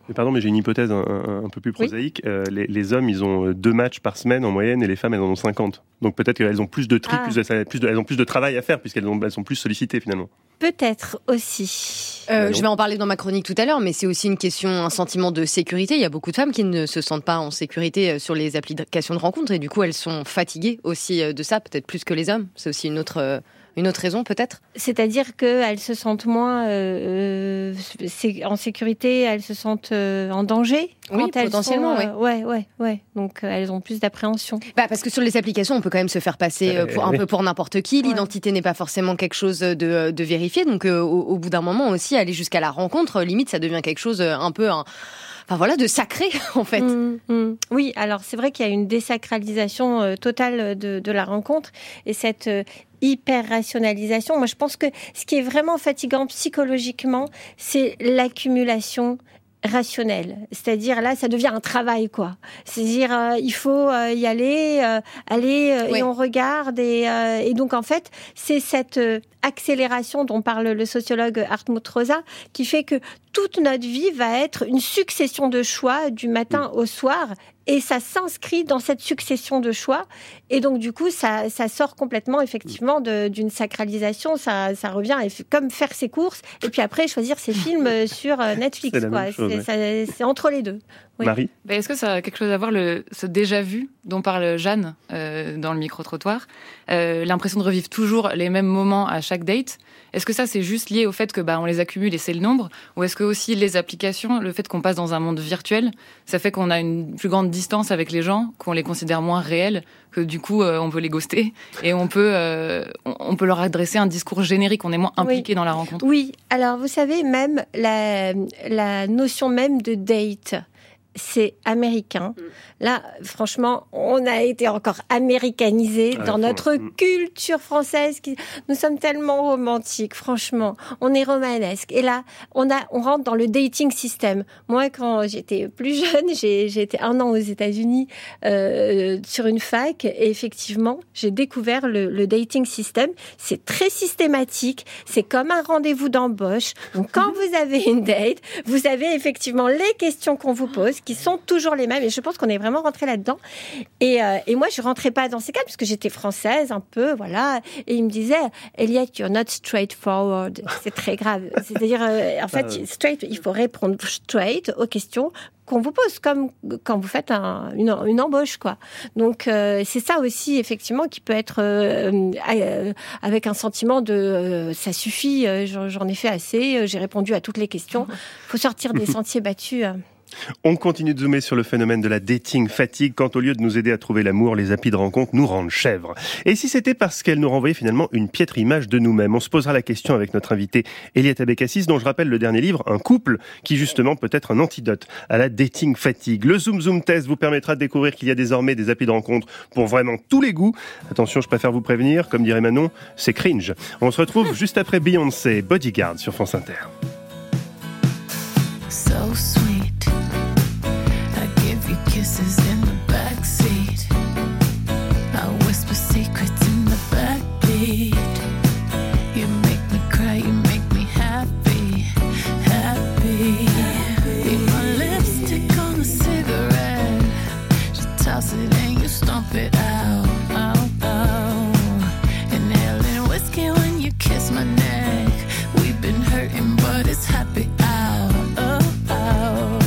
Mais pardon, mais j'ai une hypothèse un, un, un peu plus prosaïque. Oui. Euh, les, les hommes, ils ont deux matchs par semaine en moyenne et les femmes, elles en ont cinquante. Donc peut-être qu'elles ont plus de tri, ah. plus, de, plus de, elles ont plus de travail à faire puisqu'elles ont, elles sont plus sollicitées finalement.
Peut-être aussi.
Euh, je vais en parler dans ma chronique tout à l'heure, mais c'est aussi une question, un sentiment de sécurité. Il y a beaucoup de femmes qui ne se sentent pas en sécurité sur les applications de rencontres et du coup elles sont fatiguées aussi de ça, peut-être plus que les hommes. C'est aussi une autre... Une autre raison, peut-être ?
C'est-à-dire qu'elles se sentent moins euh, en sécurité, elles se sentent euh, en danger.
Oui,
quand
potentiellement,
elles sont, euh, ouais, ouais, ouais. Donc euh, elles ont plus d'appréhension.
Bah, parce que sur les applications, on peut quand même se faire passer euh, pour, un oui. peu pour n'importe qui. L'identité ouais. n'est pas forcément quelque chose de, de vérifié. Donc euh, au, au bout d'un moment aussi, aller jusqu'à la rencontre, limite, ça devient quelque chose un peu... Un, Enfin voilà, de sacré en fait.
Mmh, mmh. Oui, alors c'est vrai qu'il y a une désacralisation euh, totale de, de la rencontre et cette euh, hyper-rationalisation. Moi je pense que ce qui est vraiment fatigant psychologiquement, c'est l'accumulation rationnel, c'est-à-dire là ça devient un travail quoi. C'est-à-dire euh, il faut euh, y aller, euh, aller euh, oui. et on regarde et, euh, et donc en fait c'est cette euh, accélération dont parle le sociologue Hartmut Rosa qui fait que toute notre vie va être une succession de choix du matin au soir et ça s'inscrit dans cette succession de choix et donc du coup ça, ça sort complètement effectivement de, d'une sacralisation, ça, ça revient à, comme faire ses courses et puis après choisir ses films sur Netflix. C'est, quoi. Chose, c'est, ouais. ça, c'est entre les deux. Oui.
Marie ?
Bah, est-ce que ça a quelque chose à voir, le, ce déjà-vu dont parle Jeanne euh, dans le micro-trottoir, euh, l'impression de revivre toujours les mêmes moments à chaque date ? Est-ce que ça, c'est juste lié au fait que bah, on les accumule et c'est le nombre ? Ou est-ce que aussi les applications, le fait qu'on passe dans un monde virtuel, ça fait qu'on a une plus grande distance avec les gens, qu'on les considère moins réels, que du coup, euh, on peut les ghoster et on peut, euh, on peut leur adresser un discours générique, on est moins impliqué
oui.
dans la rencontre ?
Oui, alors vous savez, même la, la notion même de date, c'est américain. Là, franchement, on a été encore américanisé ah, dans notre mmh. culture française. Qui... Nous sommes tellement romantiques, franchement. On est romanesque. Et là, on a, on rentre dans le dating system. Moi, quand j'étais plus jeune, j'ai, j'ai été un an aux États-Unis euh, sur une fac, et effectivement, j'ai découvert le, le dating system. C'est très systématique. C'est comme un rendez-vous d'embauche. Donc, quand vous avez une date, vous avez effectivement les questions qu'on vous pose, qui sont toujours les mêmes. Et je pense qu'on est vraiment rentré là-dedans. Et, euh, et moi, je rentrais pas dans ces cas puisque j'étais française un peu, voilà. Et il me disait, Elliot, you're not straightforward. C'est très grave. C'est-à-dire, euh, en fait, straight, il faut répondre straight aux questions qu'on vous pose, comme quand vous faites un, une, une embauche, quoi. Donc, euh, c'est ça aussi, effectivement, qui peut être euh, euh, avec un sentiment de euh, ça suffit, euh, j'en, j'en ai fait assez, euh, j'ai répondu à toutes les questions. Il faut sortir des sentiers battus. Euh.
On continue de zoomer sur le phénomène de la dating fatigue quand au lieu de nous aider à trouver l'amour, les applis de rencontre nous rendent chèvres. Et si c'était parce qu'elles nous renvoyaient finalement une piètre image de nous-mêmes ? On se posera la question avec notre invité Eliette Abécassis, dont je rappelle le dernier livre, Un couple, qui justement peut être un antidote à la dating fatigue. Le Zoom Zoom Test vous permettra de découvrir qu'il y a désormais des applis de rencontre pour vraiment tous les goûts. Attention, je préfère vous prévenir, comme dirait Manon, c'est cringe. On se retrouve juste après Beyoncé, Bodyguard sur France Inter.
So sweet. Kisses in the backseat. I whisper secrets in the backbeat. You make me cry, you make me happy, happy. Be my lipstick on a cigarette. Just toss it and you stomp it out, out, out. Inhaling whiskey when you kiss my neck. We've been hurting, but it's happy out, oh, out.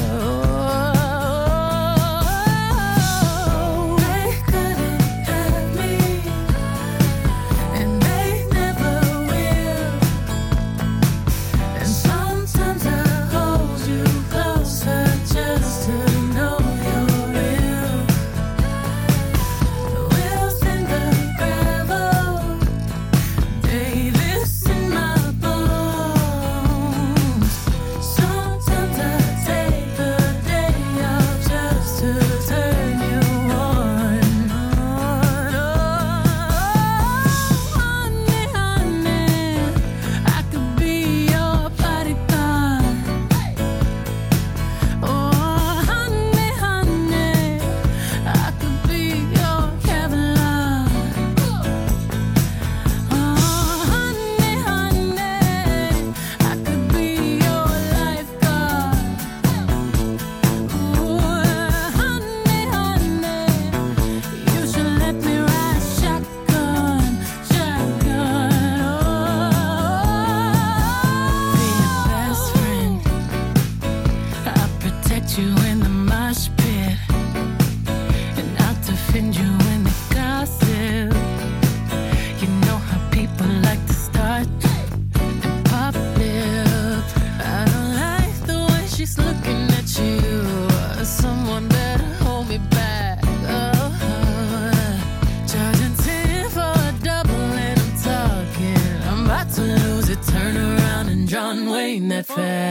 defend you when they gossip. You know how people like to start and pop lip. I don't like the way she's looking at you. Someone better hold me back. Oh, charging ten for a double and I'm talking. I'm about to lose it. Turn around and John Wayne that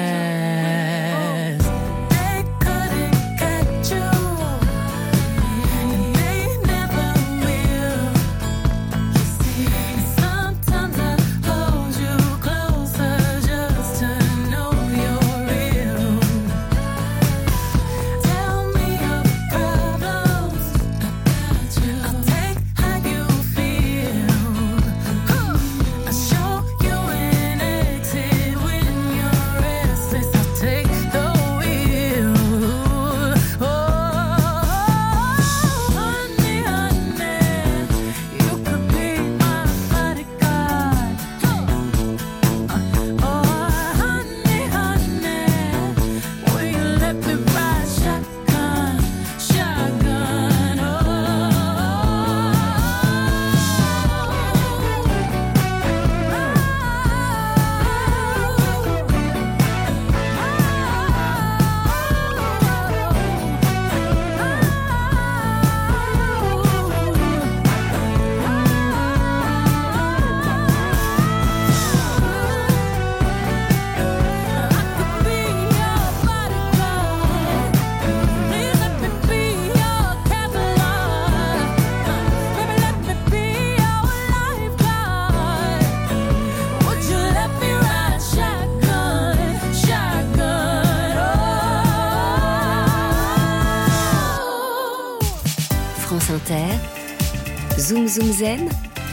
fast. They couldn't catch you. And they never will. You see, sometimes I hold you closer just to know you're real. Tell me your problems. I'll take how you feel. I'll show you an exit when you're restless. I'll take the wheel. Oh, honey, honey, you could be my bodyguard. Oh, honey, honey, will you let me ride shotgun, shotgun? Oh,
France Inter, Zoom Zoom Zen,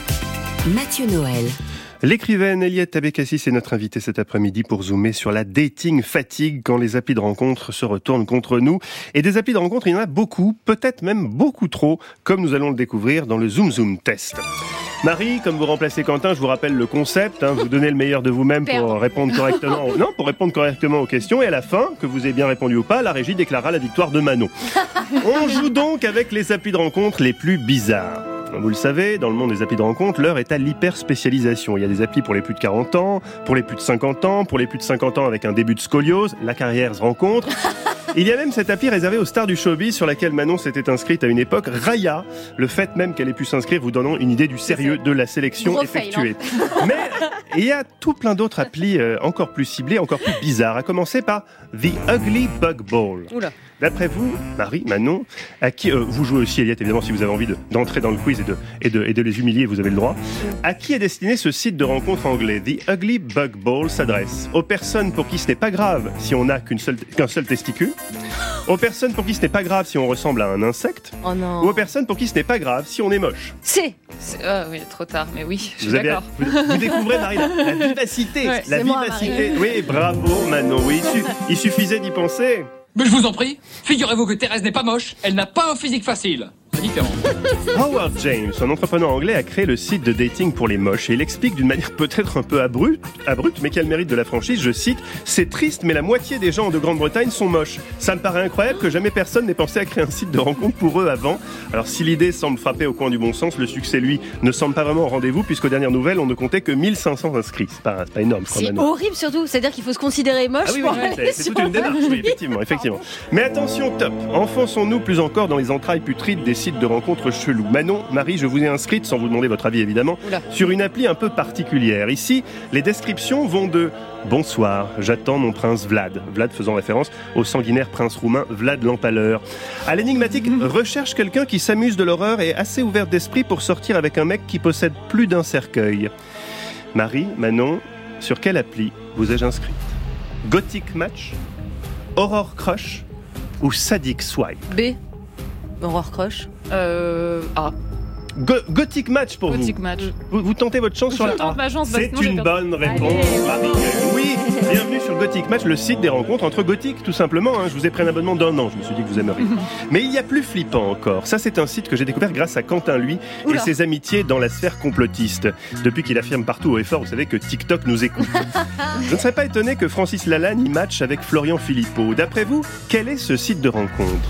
Mathieu Noël.
L'écrivaine Eliette Abécassis est notre invitée cet après-midi pour zoomer sur la dating fatigue quand les applis de rencontre se retournent contre nous. Et des applis de rencontre, il y en a beaucoup, peut-être même beaucoup trop, comme nous allons le découvrir dans le Zoom Zoom Test. Marie, comme vous remplacez Quentin, je vous rappelle le concept, hein, vous donnez le meilleur de vous-même pour répondre correctement, aux... non, pour répondre correctement aux questions, et à la fin, que vous ayez bien répondu ou pas, la régie déclarera la victoire de Manon. On joue donc avec les applis de rencontre les plus bizarres. Vous le savez, dans le monde des applis de rencontre, l'heure est à l'hyper-spécialisation. Il y a des applis pour les plus de quarante ans, pour les plus de cinquante ans, pour les plus de cinquante ans avec un début de scoliose, la carrière se rencontre. Il y a même cette appli réservée aux stars du showbiz sur laquelle Manon s'était inscrite à une époque, Raya. Le fait même qu'elle ait pu s'inscrire vous donnant une idée du sérieux de la sélection
Gros
effectuée.
fail, hein.
Mais il y a tout plein d'autres applis euh, encore plus ciblées, encore plus bizarres, à commencer par The Ugly Bug Ball.
Oula.
D'après vous, Marie, Manon, à qui euh, vous jouez aussi, Eliette, évidemment, si vous avez envie de, d'entrer dans le quiz et de, et, de, et de les humilier, vous avez le droit. À qui est destiné ce site de rencontre anglais? The Ugly Bug Ball s'adresse aux personnes pour qui ce n'est pas grave si on n'a qu'une seule, qu'un seul testicule, aux personnes pour qui ce n'est pas grave si on ressemble à un insecte,
Oh non.
ou aux personnes pour qui ce n'est pas grave si on est moche.
C'est.
C'est- Ah oui, trop tard, mais oui, je suis
Vous, avez-
d'accord.
vous, vous découvrez, Marie, la, la vivacité.
Ouais,
la
c'est moi,
vivacité. Oui, bravo, Manon. Oui, il, su- il suffisait d'y penser.
Mais je vous en prie, figurez-vous que Thérèse n'est pas moche, elle n'a pas un physique facile. C'est différent.
Howard James, un entrepreneur anglais, a créé le site de dating pour les moches et il explique d'une manière peut-être un peu abrupte, abrupte mais qui a le mérite de la franchise, je cite, « C'est triste, mais la moitié des gens de Grande-Bretagne sont moches. Ça me paraît incroyable que jamais personne n'ait pensé à créer un site de rencontre pour eux avant. » Alors si l'idée semble frapper au coin du bon sens, le succès, lui, ne semble pas vraiment au rendez-vous puisqu'aux dernières nouvelles, on ne comptait que mille cinq cents inscrits. C'est pas, c'est pas énorme, je crois,
C'est
Manon.
horrible surtout, c'est-à-dire qu'il faut se considérer moche
Ah oui,
pour
oui,
aller
c'est, c'est
sur
toute une
un
démarche, oui,
appli.
effectivement, effectivement. Mais attention, top, enfonçons-nous plus encore dans les entrailles putrides des sites de rencontres chelous. Manon, Marie, je vous ai inscrite, sans vous demander votre avis évidemment,
Oula.
sur une appli un peu particulière. Ici, les descriptions vont de « Bonsoir, j'attends mon prince Vlad », Vlad faisant référence au sanguinaire prince roumain Vlad l'Empaleur, à l'énigmatique « Recherche quelqu'un qui s'amuse de l'horreur et est assez ouvert d'esprit pour sortir avec un mec qui possède plus d'un cercueil ». Marie, Manon, sur quelle appli vous ai-je inscrite? Gothic Match, Horror Crush ou Sadic Swipe?
B. Horror Crush.
Euh, A.
Go- Gothic Match pour
Gothic
vous.
Match.
vous. Vous tentez votre chance
Je
sur la
tente
A.
ma chance, bah,
C'est
sinon j'ai
une
perdu.
bonne réponse, Marie. Oui, bienvenue sur Gothic Match, le site des rencontres entre gothiques, tout simplement. hein. Je vous ai pris un abonnement d'un an, je me suis dit que vous aimeriez. Mais il y a plus flippant encore. Ça, c'est un site que j'ai découvert grâce à Quentin, lui,
Oula.
et ses amitiés dans la sphère complotiste. Depuis qu'il affirme partout haut et fort, vous savez que TikTok nous écoute. Je ne serais pas étonné que Francis Lalanne y matche avec Florian Philippot. D'après vous, quel est ce site de rencontre?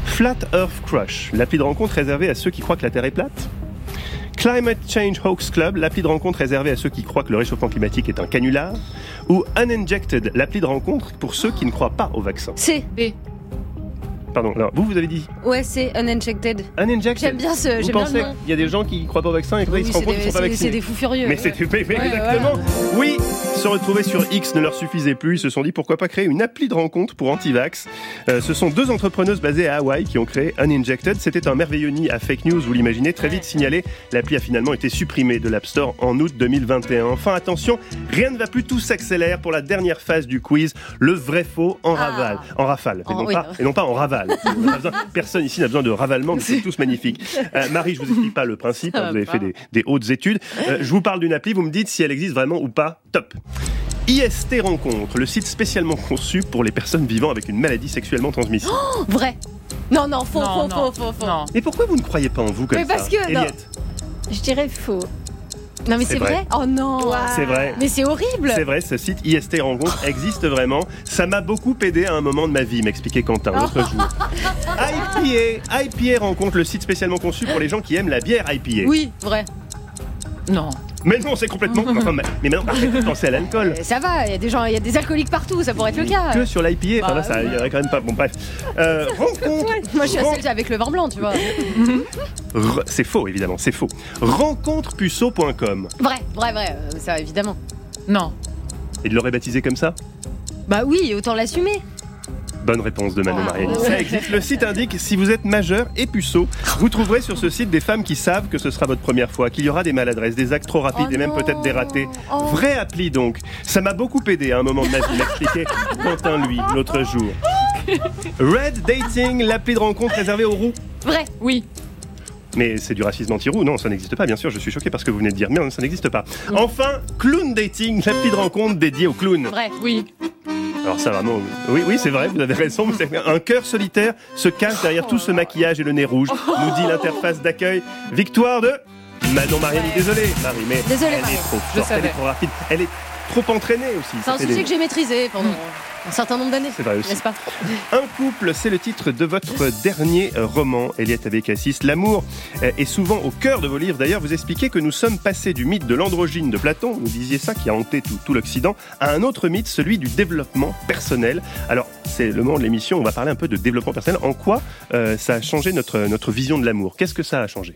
Flat Earth Crush, l'appli de rencontre réservée à ceux qui croient que la Terre est plate. Climate Change Hoax Club, l'appli de rencontre réservée à ceux qui croient que le réchauffement climatique est un canular. Ou Uninjected, l'appli de rencontre pour ceux qui ne croient pas au vaccin.
C. B.
Pardon, alors vous, vous avez dit
Ouais, c'est Uninjected.
Uninjected.
J'aime bien ce,
vous
j'aime
pensez
bien le nom.
qu'il y a des gens qui ne croient pas au vaccin et que
Oui,
ils se
c'est
rendent compte
des-
qu'ils sont pas
c'est-
vaccinés.
c'est des fous furieux.
Mais
Ouais.
c'est mais- mais
Ouais,
exactement. Oui, se retrouver sur X ne leur suffisait plus. Ils se sont dit pourquoi pas créer une appli de rencontre pour anti-vax. Euh, ce sont deux entrepreneuses basées à Hawaï qui ont créé Uninjected. C'était un merveilleux nid à fake news, vous l'imaginez. Très vite signalé, l'appli a finalement été supprimée de l'App Store en août deux mille vingt et un. Enfin, attention, rien ne va plus, tout s'accélère pour la dernière phase du quiz, le vrai-faux en rafale. En rafale, et,
Oh,
non
oui.
pas, et non pas en ravale. On a besoin- personne ici n'a besoin de ravalement, mais c'est tous magnifiques. Euh, Marie, je vous explique pas le principe, hein, vous avez fait des, des hautes études. Euh, je vous parle d'une appli, vous me dites si elle existe vraiment ou pas. Top. I S T Rencontre, le site spécialement conçu pour les personnes vivant avec une maladie sexuellement transmissible.
Oh, vrai. Non, non, faux,
Non,
faux,
non,
faux, faux, faux.
non.
Et pourquoi vous ne croyez pas en vous comme
Mais
ça
parce que- non.
Eliette,
Je dirais faux.
Non, mais
C'est
c'est
vrai.
vrai. Oh non.
c'est vrai.
Mais c'est horrible.
C'est vrai, ce site I S T Rencontre existe vraiment. Ça m'a beaucoup aidé à un moment de ma vie, m'expliquait Quentin l'autre jour. I P A, I P A Rencontre, le site spécialement conçu pour les gens qui aiment la bière I P A.
Oui, vrai.
Non.
Mais non, c'est complètement... Enfin, mais, mais maintenant, arrêtez de penser à l'alcool.
Euh, Ça va, il y a des gens, il y a des alcooliques partout, ça pourrait être le cas.
Que sur l'I P A, enfin là,
Bah,
ça, il y aurait quand même pas... Bon, bref. Euh, rencontre...
Moi, je suis
Ren-
celle avec le vin blanc, tu vois.
Re- C'est faux, évidemment, c'est faux. rencontre puceau point com.
Vrai, vrai, vrai, euh, ça évidemment.
Non.
Et de l'aurait baptisé comme ça?
Bah oui, autant l'assumer.
Bonne réponse de Manon
Ah,
Mariani.
ouais.
Ça existe. Le site indique si vous êtes majeur et puceau, vous trouverez sur ce site des femmes qui savent que ce sera votre première fois, qu'il y aura des maladresses, des actes trop rapides
Oh
et même
non.
peut-être des ratés.
Oh.
Vraie appli donc. Ça m'a beaucoup aidé à un moment de ma vie, m'expliquait Quentin lui l'autre jour. Red Dating, l'appli de rencontre réservée aux roux.
Vrai.
Oui.
Mais c'est du racisme anti-roux. Non, ça n'existe pas, bien sûr. Je suis choqué par ce que vous venez de dire. Mais non, ça n'existe pas. Enfin, Clown Dating, l'appli de rencontre dédiée aux clowns.
Vrai.
Oui.
Alors ça vraiment, oui, oui, c'est vrai, vous avez raison. Vous savez, un cœur solitaire se cache derrière tout ce maquillage et le nez rouge, nous dit l'interface d'accueil. Victoire de Manon Mariani. Désolé, Marie, mais
Désolée,
elle
Marie.
est trop
Je
forte, elle est
savais.
trop rapide, elle est trop entraînée aussi.
C'est
Ça
un
fait
sujet
des-
que j'ai maîtrisé pendant un certain nombre d'années.
C'est vrai aussi.
N'est-ce pas?
Un couple, c'est le titre de votre dernier roman, Eliette Abécassis. L'amour est souvent au cœur de vos livres. D'ailleurs, vous expliquez que nous sommes passés du mythe de l'androgyne de Platon, vous disiez ça, qui a hanté tout, tout l'Occident, à un autre mythe, celui du développement personnel. Alors, c'est le moment de l'émission, on va parler un peu de développement personnel. En quoi euh, ça a changé notre, notre vision de l'amour? Qu'est-ce que ça a changé?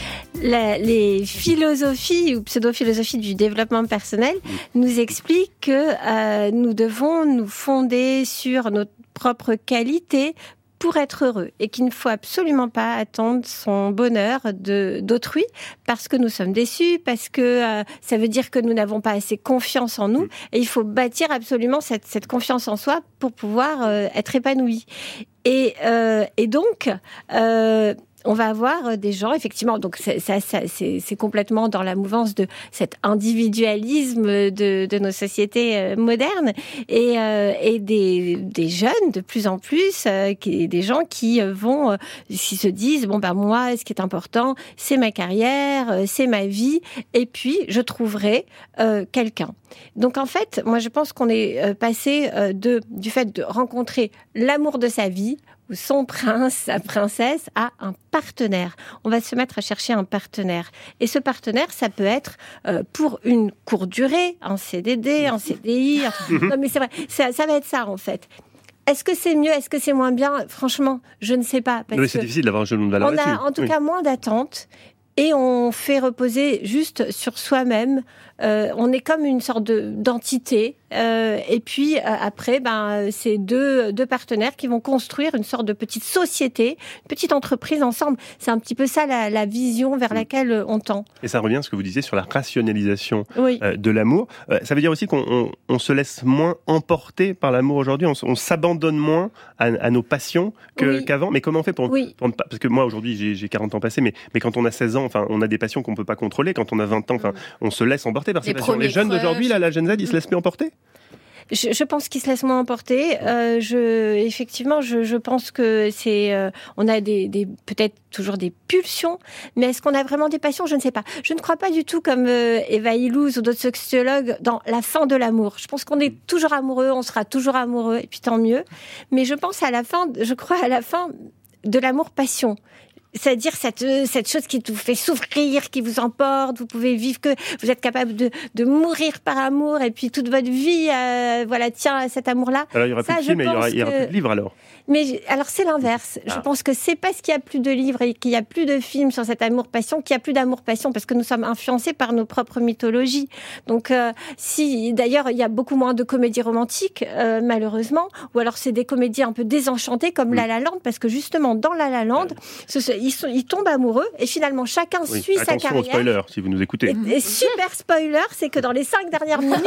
La- les philosophies ou pseudo-philosophies du développement personnel nous expliquent que euh, nous devons nous fonder sur notre propre qualité pour être heureux et qu'il ne faut absolument pas attendre son bonheur de d'autrui parce que nous sommes déçus, parce que euh, ça veut dire que nous n'avons pas assez confiance en nous et il faut bâtir absolument cette, cette confiance en soi pour pouvoir euh, être épanoui. Et, euh, et donc, euh, on va avoir des gens, effectivement, donc ça, ça, ça, c'est, c'est complètement dans la mouvance de cet individualisme de, de nos sociétés euh, modernes et, euh, et des, des jeunes de plus en plus, euh, qui, des gens qui euh, vont, euh, qui se disent, bon ben moi, ce qui est important, c'est ma carrière, euh, c'est ma vie, et puis je trouverai euh, quelqu'un. Donc en fait, moi je pense qu'on est euh, passé euh, de, du fait de rencontrer l'amour de sa vie, ou son prince, sa princesse, à un partenaire. On va se mettre à chercher un partenaire. Et ce partenaire, ça peut être euh, pour une courte durée, un C D D, un C D I. Un... Non mais c'est vrai, ça, ça va être ça en fait. Est-ce que c'est mieux, est-ce que c'est moins bien? Franchement, je ne sais pas. Parce
Mais c'est
que
difficile d'avoir un jeu de valeur
on
là-dessus.
a en tout
Oui.
cas moins d'attentes. Et on fait reposer juste sur soi-même. Euh, on est comme une sorte de, d'entité. Euh, et puis euh, après, ben, c'est deux, deux partenaires qui vont construire une sorte de petite société, une petite entreprise ensemble. C'est un petit peu ça la, la vision vers laquelle on tend.
Et ça revient à ce que vous disiez sur la rationalisation
Oui.
euh, de l'amour. Euh, ça veut dire aussi qu'on on, on se laisse moins emporter par l'amour aujourd'hui. On, s- on s'abandonne moins à, à nos passions que,
Oui.
qu'avant. Mais comment on fait pour,
Oui.
pour ne pas... Parce que moi, aujourd'hui, j'ai, j'ai quarante ans passés, mais, mais quand on a seize ans, enfin, on a des passions qu'on peut pas contrôler. Quand on a vingt ans, enfin, on se laisse emporter par ces
Les
passions. Les
premiers
jeunes
crushs.
d'aujourd'hui, là, la Gen Z, ils se laissent plus emporter?
Je, je pense qu'ils se laissent moins emporter. Euh, je, effectivement, je, je pense que c'est, euh, on a des, des peut-être toujours des pulsions, mais est-ce qu'on a vraiment des passions? Je ne sais pas. Je ne crois pas du tout comme euh, Eva Illouz ou d'autres sociologues dans la fin de l'amour. Je pense qu'on est toujours amoureux, on sera toujours amoureux, et puis tant mieux. Mais je pense à la fin, je crois à la fin. de l'amour-passion. C'est-à-dire cette, cette chose qui vous fait souffrir, qui vous emporte, vous pouvez vivre que, vous êtes capable de, de mourir par amour, et puis toute votre vie, euh, voilà, tient à cet amour-là.
Alors, il n'y aura
Ça,
plus de film, mais il y aura,
pense
il y aura
que-
plus de livres alors.
Mais alors c'est l'inverse.
Ah.
Je pense que c'est parce qu'il y a plus de livres et qu'il y a plus de films sur cet amour-passion qu'il y a plus d'amour-passion, parce que nous sommes influencés par nos propres mythologies. Donc euh, si d'ailleurs il y a beaucoup moins de comédies romantiques euh, malheureusement, ou alors c'est des comédies un peu désenchantées comme
Mm.
La La Land, parce que justement dans La La Land, ce- ce- ils, sont, ils tombent amoureux et finalement chacun
Oui.
suit sa
Attention
carrière.
aux spoilers si vous nous écoutez.
Et, et super spoiler, c'est que dans les cinq dernières minutes,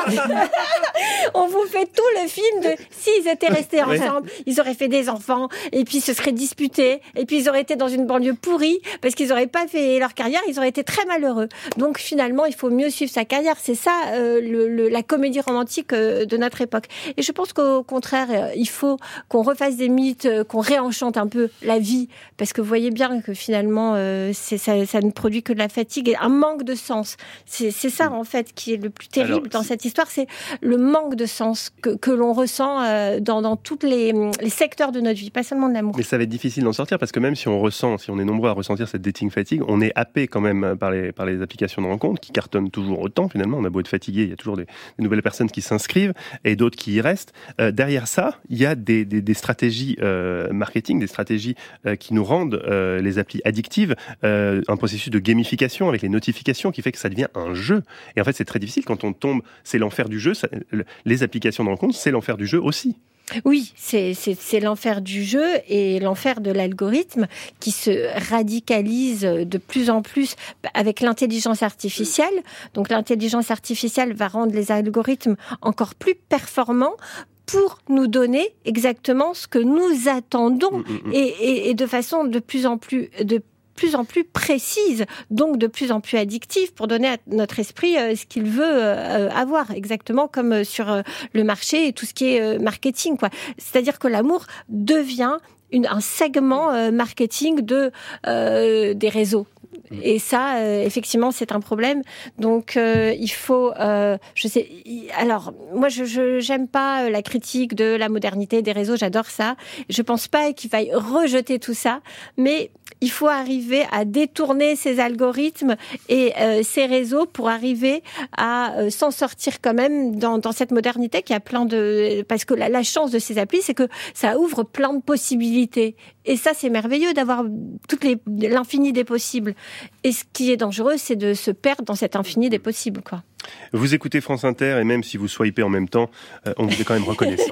on vous fait tout le film de s'ils étaient restés
Oui.
ensemble, ils auraient fait des enfants, et puis ils se seraient disputés, et puis ils auraient été dans une banlieue pourrie, parce qu'ils n'auraient pas fait leur carrière, ils auraient été très malheureux. Donc finalement, il faut mieux suivre sa carrière. C'est ça, euh, le, le- la comédie romantique euh, de notre époque. Et je pense qu'au contraire, euh, il faut qu'on refasse des mythes, euh, qu'on réenchante un peu la vie, parce que vous voyez bien que finalement, euh, c'est, ça, ça ne produit que de la fatigue et un manque de sens. C'est, c'est ça, en fait, qui est le plus terrible
Alors,
dans cette histoire, c'est le manque de sens que, que l'on ressent euh, dans, dans tous les, les secteurs de notre vie, pas seulement de l'amour.
Mais ça va être difficile d'en sortir parce que même si on ressent, si on est nombreux à ressentir cette dating fatigue, on est happé quand même par les, par les applications de rencontres qui cartonnent toujours autant finalement. On a beau être fatigué, il y a toujours des, des nouvelles personnes qui s'inscrivent et d'autres qui y restent. Euh, derrière ça, il y a des, des, des stratégies euh, marketing, des stratégies euh, qui nous rendent euh, les applis addictives, euh, un processus de gamification avec les notifications qui fait que ça devient un jeu. Et en fait, c'est très difficile quand on tombe, c'est l'enfer du jeu. Ça, le- les applications de rencontres, c'est l'enfer du jeu aussi.
Oui, c'est, c'est, c'est l'enfer du jeu et l'enfer de l'algorithme qui se radicalise de plus en plus avec l'intelligence artificielle. Donc l'intelligence artificielle va rendre les algorithmes encore plus performants pour nous donner exactement ce que nous attendons et, et, et de façon de plus en plus de plus en plus précise, donc de plus en plus addictive pour donner à notre esprit euh, ce qu'il veut euh, avoir, exactement comme euh, sur euh, le marché et tout ce qui est euh, marketing, quoi. C'est-à-dire que l'amour devient une, un segment euh, marketing de euh, des réseaux. Et ça, euh, effectivement, c'est un problème. Donc, euh, il faut, euh, je sais. y- Alors, moi, je, je j'aime pas la critique de la modernité des réseaux. J'adore ça. Je pense pas qu'il faille rejeter tout ça, mais il faut arriver à détourner ces algorithmes et euh, ces réseaux pour arriver à euh, s'en sortir quand même dans, dans cette modernité qui a plein de... Parce que la, la chance de ces applis, c'est que ça ouvre plein de possibilités. Et ça, c'est merveilleux d'avoir toutes les, l'infini des possibles. Et ce qui est dangereux, c'est de se perdre dans cet infini des possibles, quoi.
Vous écoutez France Inter et même si vous swipez en même temps, euh, on vous est quand même reconnaissant.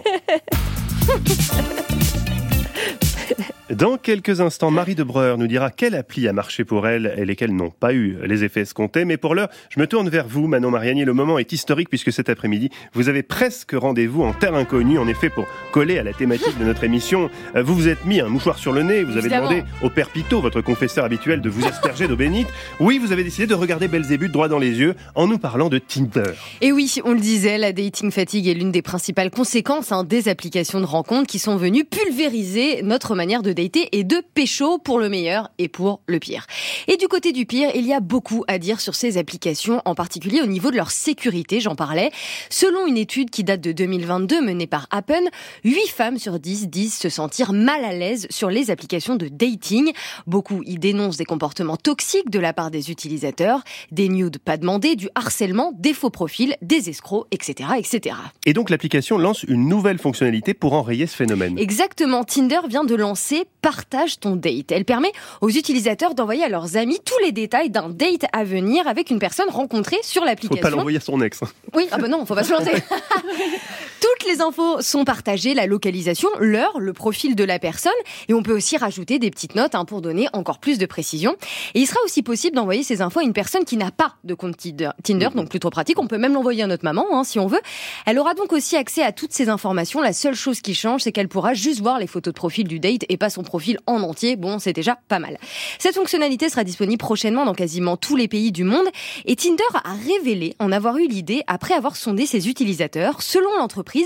Dans quelques instants, Marie de Breur nous dira quelle appli a marché pour elle et lesquelles n'ont pas eu les effets escomptés. Mais pour l'heure, je me tourne vers vous, Manon Mariani. Le moment est historique puisque cet après-midi, vous avez presque rendez-vous en terre inconnue. En effet, pour coller à la thématique de notre émission, euh, vous vous êtes mis un mouchoir sur le nez. Vous avez
Évidemment.
demandé au père Pitot, votre confesseur habituel, de vous asperger d'eau bénite. Oui, vous avez décidé de regarder Belzébuth droit dans les yeux en nous parlant de Tinder.
Et oui, on le disait, la dating fatigue est l'une des principales conséquences hein, des applications de rencontres qui sont venues pulvériser notre manière de dater et de pécho pour le meilleur et pour le pire. Et du côté du pire, il y a beaucoup à dire sur ces applications, en particulier au niveau de leur sécurité, j'en parlais. Selon une étude qui date de deux mille vingt-deux menée par Appen, huit femmes sur dix disent se sentir mal à l'aise sur les applications de dating. Beaucoup y dénoncent des comportements toxiques de la part des utilisateurs, des nudes pas demandés, du harcèlement, des faux profils, des escrocs, et cetera, et cetera.
Et donc l'application lance une nouvelle fonctionnalité pour enrayer ce phénomène.
Exactement, Tinder vient de lancer Partage ton date. Elle permet aux utilisateurs d'envoyer à leurs amis tous les détails d'un date à venir avec une personne rencontrée sur
Faut
l'application.
pas l'envoyer à son ex.
Oui, ah bah non, faut pas se planter. Toutes les infos sont partagées, la localisation, l'heure, le profil de la personne, et on peut aussi rajouter des petites notes hein, pour donner encore plus de précision. Et il sera aussi possible d'envoyer ces infos à une personne qui n'a pas de compte Tinder, Tinder, donc plutôt pratique. On peut même l'envoyer à notre maman hein, si on veut. Elle aura donc aussi accès à toutes ces informations. La seule chose qui change, c'est qu'elle pourra juste voir les photos de profil du date et pas son profil en entier. Bon, c'est déjà pas mal. Cette fonctionnalité sera disponible prochainement dans quasiment tous les pays du monde. Et Tinder a révélé en avoir eu l'idée après avoir sondé ses utilisateurs. Selon l'entreprise,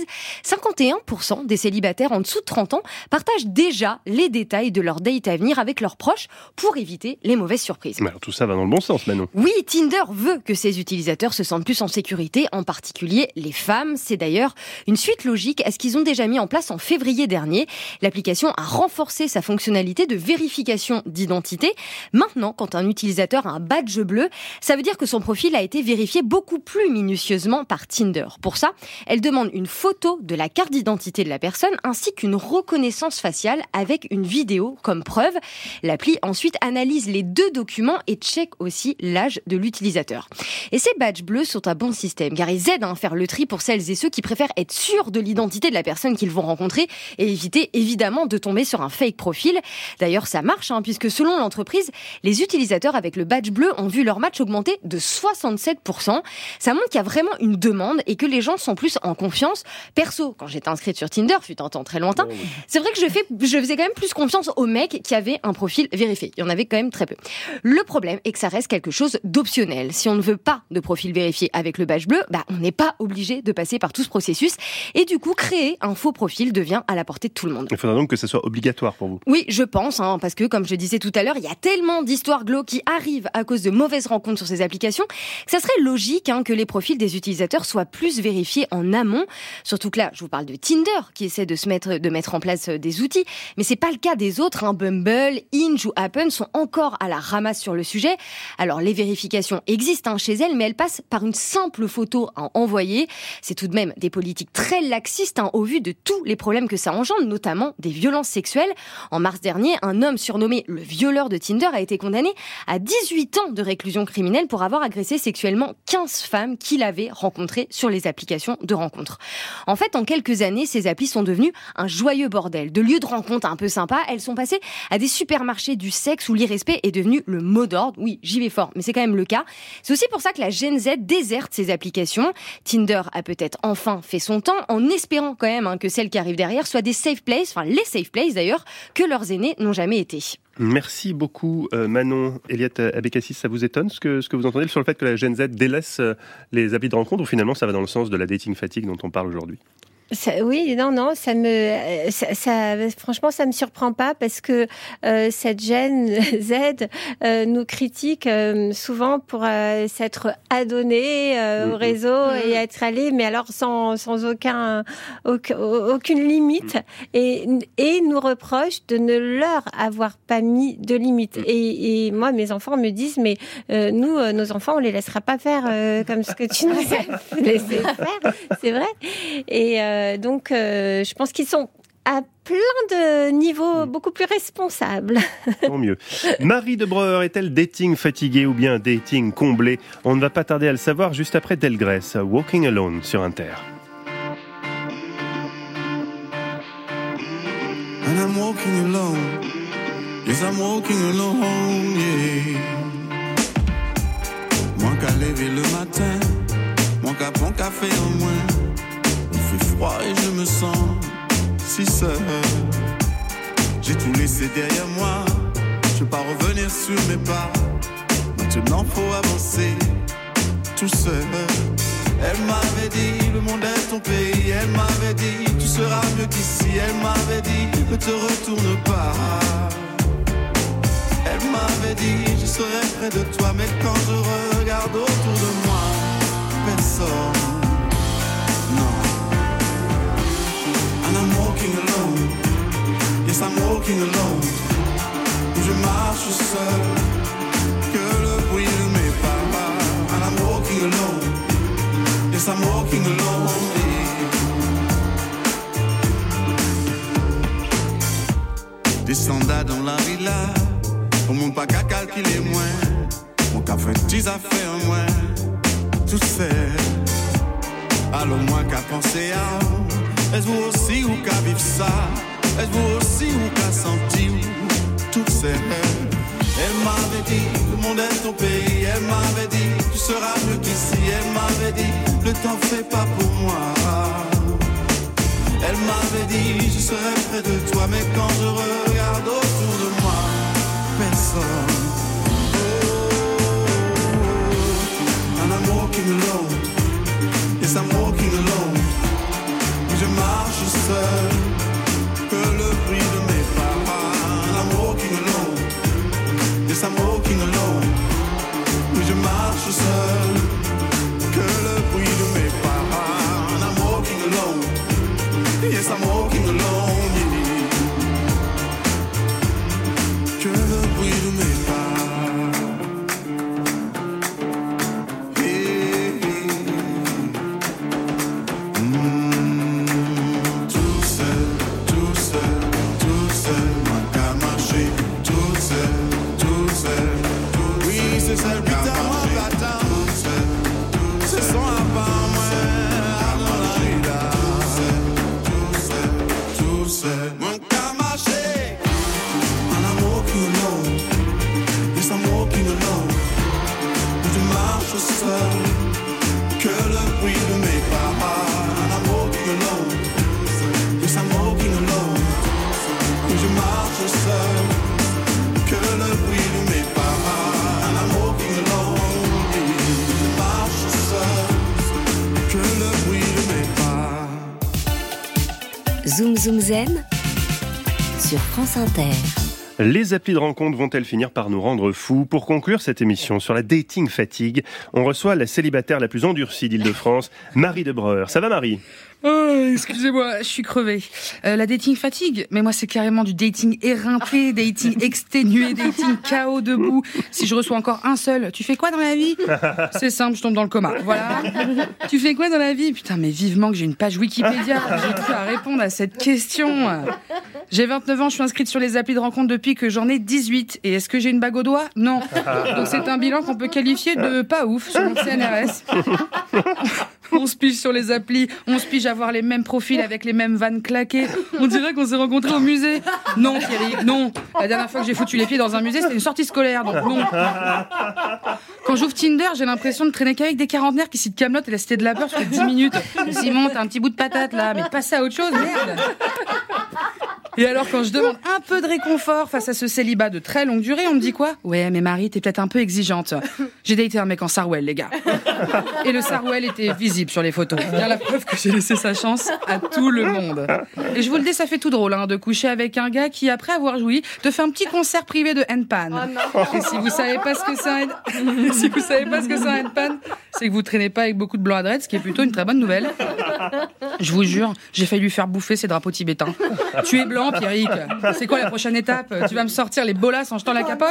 cinquante et un pour cent des célibataires en dessous de trente ans partagent déjà les détails de leur date à venir avec leurs proches pour éviter les mauvaises surprises.
Alors, tout ça va dans le bon sens, Manon.
Oui, Tinder veut que ses utilisateurs se sentent plus en sécurité, en particulier les femmes. C'est d'ailleurs une suite logique à ce qu'ils ont déjà mis en place en février dernier. L'application a renforcé sa fonctionnalité de vérification d'identité. Maintenant, quand un utilisateur a un badge bleu, ça veut dire que son profil a été vérifié beaucoup plus minutieusement par Tinder. Pour ça, elle demande une photo de la carte d'identité de la personne ainsi qu'une reconnaissance faciale avec une vidéo comme preuve. L'appli ensuite analyse les deux documents et check aussi l'âge de l'utilisateur. Et ces badges bleus sont un bon système car ils aident à faire le tri pour celles et ceux qui préfèrent être sûrs de l'identité de la personne qu'ils vont rencontrer et éviter évidemment de tomber sur un fake profil. D'ailleurs, ça marche hein, puisque selon l'entreprise, les utilisateurs avec le badge bleu ont vu leur match augmenter de soixante-sept pour cent. Ça montre qu'il y a vraiment une demande et que les gens sont plus en confiance. Perso, quand j'étais inscrite sur Tinder, fut un temps très lointain, c'est vrai que je, fais, je faisais quand même plus confiance aux mecs qui avaient un profil vérifié. Il y en avait quand même très peu. Le problème est que ça reste quelque chose d'optionnel. Si on ne veut pas de profil vérifié avec le badge bleu, bah, on n'est pas obligé de passer par tout ce processus. Et du coup, créer un faux profil devient à la portée de tout le monde.
Il faudra donc que ça soit obligatoire pour vous.
Oui, je pense, hein, parce que comme je disais tout à l'heure, il y a tellement d'histoires glauques qui arrivent à cause de mauvaises rencontres sur ces applications que ça serait logique hein, que les profils des utilisateurs soient plus vérifiés en amont. Surtout que là, je vous parle de Tinder qui essaie de se mettre, de mettre en place des outils, mais c'est pas le cas des autres. Hein. Bumble, Hinge ou Happen sont encore à la ramasse sur le sujet. Alors les vérifications existent hein, chez elles, mais elles passent par une simple photo à envoyer. C'est tout de même des politiques très laxistes hein, au vu de tous les problèmes que ça engendre, notamment des violences sexuelles. En mars dernier, un homme surnommé le violeur de Tinder a été condamné à dix-huit ans de réclusion criminelle pour avoir agressé sexuellement quinze femmes qu'il avait rencontrées sur les applications de rencontres. En fait, en quelques années, ces applis sont devenues un joyeux bordel. De lieux de rencontre un peu sympas, elles sont passées à des supermarchés du sexe où l'irrespect est devenu le mot d'ordre. Oui, j'y vais fort, mais c'est quand même le cas. C'est aussi pour ça que la Gen Z déserte ces applications. Tinder a peut-être enfin fait son temps, en espérant quand même hein, que celles qui arrivent derrière soient des safe places, enfin les safe places d'ailleurs, que leurs aînés n'ont jamais été.
Merci beaucoup euh, Manon. Eliott Abécassis, ça vous étonne ce que, ce que vous entendez sur le fait que la Gen Z délaisse euh, les applis de rencontre, ou finalement ça va dans le sens de la dating fatigue dont on parle aujourd'hui ?
Ça, oui, non, non, ça me, ça, ça, franchement, ça me surprend pas parce que euh, cette Gen Z euh, nous critique euh, souvent pour euh, s'être adonné euh, au réseau mmh. et être allé, mais alors sans, sans aucun, aucun, aucune limite, mmh. et, et nous reproche de ne leur avoir pas mis de limite. Mmh. Et, et moi, mes enfants me disent, mais euh, nous, euh, nos enfants, on les laissera pas faire euh, comme ce que tu nous as laissé faire, c'est vrai. Et euh, donc, euh, je pense qu'ils sont à plein de niveaux beaucoup plus responsables.
Tant mieux. Marie de Breuer est-elle dating fatiguée ou bien dating comblée ? On ne va pas tarder à le savoir juste après Delgrès, Walking Alone sur Inter.
And I'm walking alone. Yes, I'm walking alone, yeah. Moins qu'à lever le matin, moins qu'à prendre café en moins. Il fait froid et je me sens si seul. J'ai tout laissé derrière moi, je veux pas revenir sur mes pas. Maintenant faut avancer tout seul. Elle m'avait dit le monde est ton pays. Elle m'avait dit tu seras mieux qu'ici. Elle m'avait dit ne te retourne pas. Elle m'avait dit je serai près de toi. Mais quand je regarde autour de moi, personne. And I'm walking alone. Yes, I'm walking alone. Je marche seul, que le bruit de mes pas. And I'm walking alone. Yes, I'm walking alone. Descenda dans la villa, on monte pas qu'à calculer moins. Mon café dix a fait un moins. Tout seul, alors moins qu'à penser à. Est-ce vous aussi ou qu'à vivre ça? Est-ce vous aussi ou qu'à sentir toutes ces rêves? Elle m'avait dit, le monde est ton pays. Elle m'avait dit, tu seras mieux qu'ici. Elle m'avait dit, le temps fait pas pour moi. Elle m'avait dit, je serai près de toi. Mais quand je regarde autour de moi, personne. Oh, and I'm walking alone. Yes, I'm walking alone. Je Yes, I'm walking alone. Je marche seul, que le bruit de mes pas. And I'm walking alone. Yes, I'm walking alone. Yeah. Que le bruit de mes pas. Yeah. Mm. Tout seul, tout seul, tout seul. Ma qu'à marcher, tout seul, tout seul. Oui, c'est seul, putain, moi, platin. C'est son appart, moi, avant la vie là. Tout seul, tout seul, moi, qu'à marcher. And I'm walking alone. Yes, I'm walking alone. Je marche seul, que le bruit de mes pas. And I'm walking alone. Yes, I'm walking alone. Je marche seul, que le bruit de mes pas. And I'm walking alone. Je marche seul, que le bruit de mes pas.
Zoom Zoom Zen sur France Inter.
Les applis de rencontre vont-elles finir par nous rendre fous ? Pour conclure cette émission sur la dating fatigue, on reçoit la célibataire la plus endurcie d'Île-de-France, Marie Debreur. Ça va, Marie ?
Oh, excusez-moi, je suis crevée. Euh, la dating fatigue, mais moi c'est carrément du dating éreinté, dating exténué, dating K O debout. Si je reçois encore un seul, tu fais quoi dans la vie ? C'est simple, je tombe dans le coma. Voilà. Tu fais quoi dans la vie ? Putain, mais vivement que j'ai une page Wikipédia. J'ai plus à répondre à cette question. J'ai vingt-neuf ans, je suis inscrite sur les applis de rencontre depuis que j'en ai dix-huit. Et est-ce que j'ai une bague au doigt ? Non. Donc c'est un bilan qu'on peut qualifier de pas ouf sur mon C N R S. On se pige sur les applis, on se pige à avoir les mêmes profils avec les mêmes vannes claquées. On dirait qu'on s'est rencontrés au musée. Non, Thierry, non. La dernière fois que j'ai foutu les pieds dans un musée, c'était une sortie scolaire, donc non. Quand j'ouvre Tinder, j'ai l'impression de traîner qu'avec des quarantenaires qui citent Kaamelott et la Cité de la Peur, ça fait dix minutes. Simon, t'as un petit bout de patate là, mais passe à autre chose, merde. Et alors, quand je demande un peu de réconfort face à ce célibat de très longue durée, on me dit quoi ? Ouais, mais Marie, t'es peut-être un peu exigeante. J'ai daté un mec en Sarwell, les gars. Et le Sarwell était visible sur les photos. Bien la preuve que j'ai laissé sa chance à tout le monde. Et je vous le dis, ça fait tout drôle, hein, de coucher avec un gars qui, après avoir joui, te fait un petit concert privé de handpan. Oh et si vous savez pas ce que c'est un... si vous savez pas ce que c'est un handpan, c'est que vous traînez pas avec beaucoup de blancs à dread, ce qui est plutôt une très bonne nouvelle. Je vous jure, j'ai failli lui faire bouffer ses drapeaux tibétains. Tu es blanc, Pierrick. C'est quoi la prochaine étape ? Tu vas me sortir les bolasses en jetant la capote ?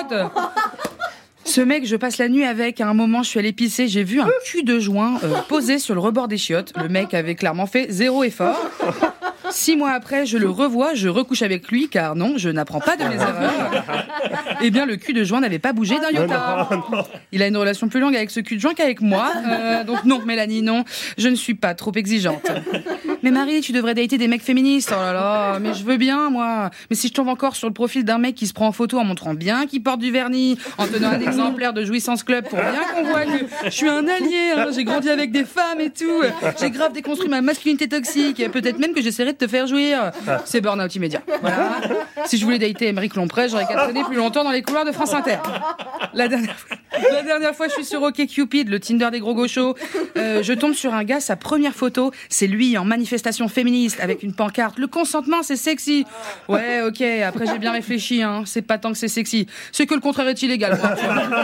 Ce mec, je passe la nuit avec. À un moment, je suis allée pisser, j'ai vu un cul de joint euh, posé sur le rebord des chiottes. Le mec avait clairement fait zéro effort. Six mois après, je le revois, je recouche avec lui, car non, je n'apprends pas de mes erreurs. Eh bien, le cul de joint n'avait pas bougé d'un iota. Il a une relation plus longue avec ce cul de joint qu'avec moi. Euh, donc non, Mélanie, non, je ne suis pas trop exigeante. Mais Marie, tu devrais dater des mecs féministes. Oh là là, mais je veux bien, moi. Mais si je tombe encore sur le profil d'un mec qui se prend en photo en montrant bien qu'il porte du vernis, en tenant un exemplaire de Jouissance Club pour bien qu'on voit que je suis un allié, hein, j'ai grandi avec des femmes et tout, j'ai grave déconstruit ma masculinité toxique, peut-être même que j'essaierai de te faire jouir. C'est burn-out immédiat. Voilà. Si je voulais dater Émeric Lompré, j'aurais qu'à traîner plus longtemps dans les couloirs de France Inter. La dernière fois, la dernière fois je suis sur OkCupid, le Tinder des gros gauchos. Euh, je tombe sur un gars, sa première photo, c'est lui en manifestation féministe avec une pancarte. Le consentement, c'est sexy. Ouais, ok, après j'ai bien réfléchi, hein. C'est pas tant que c'est sexy. C'est que le contraire est illégal, moi.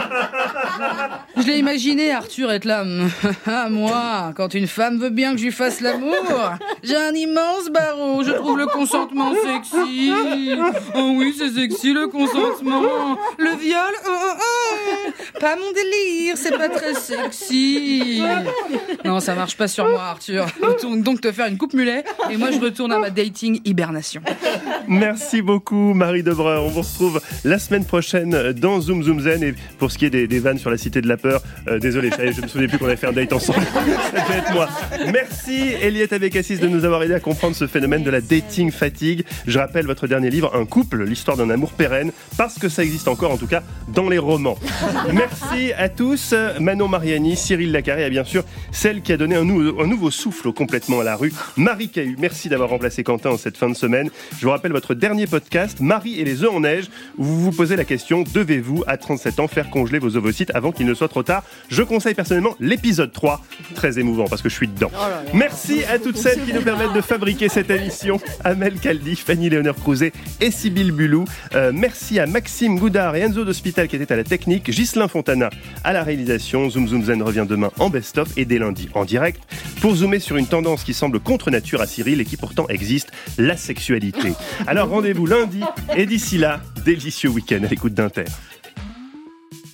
Je l'ai imaginé, Arthur être là. Ah, moi, quand une femme veut bien que je lui fasse l'amour, j'ai un immense barreau. Je trouve le consentement sexy. Oh oui, c'est sexy le consentement. Le viol, oh, oh, oh. Pas mon délire, c'est pas très sexy. Non, ça marche pas sur moi, Arthur. Retourne donc te faire une coupe mulet et moi je retourne à ma dating hibernation.
Merci beaucoup, Marie Debreur. On vous retrouve la semaine prochaine dans Zoom Zoom Zen. Et pour ce qui est des, des vannes sur la Cité de la Peur, euh, désolé, je me souvenais plus qu'on avait fait un date ensemble. Ça devait être moi. Merci, Eliette Abécassis, de nous avoir aidé à comprendre ce phénomène de la dating fatigue. Je rappelle votre dernier livre, Un couple, l'histoire d'un amour pérenne, parce que ça existe encore, en tout cas, dans les romans. Merci à tous. Manon Mariani, Cyril Lacarré et bien sûr celle qui a donné un, nou- un nouveau souffle au Complètement à la rue, Marie Cahu. Merci d'avoir remplacé Quentin en cette fin de semaine. Je vous rappelle votre dernier podcast, Marie et les œufs en neige, où vous vous posez la question, devez-vous à trente-sept ans faire congeler vos ovocytes avant qu'il ne soit trop tard? Je conseille personnellement l'épisode trois, très émouvant parce que je suis dedans. Oh là là. Merci à toutes celles qui nous permettent de fabriquer cette émission. Amel Caldi, Fanny Léonard Crouzet et Sybille Bulou. Euh, merci à Maxime Goudard et Enzo d'Hospital qui étaient à la technique, Ghislain Fontana à la réalisation. Zoom Zoom Zen revient demain en best-of et dès lundi en direct pour zoomer sur une tendance qui semble contre nature à Cyril et qui pourtant existe, la sexualité. Alors rendez-vous lundi et d'ici là, délicieux week-end à l'écoute d'Inter.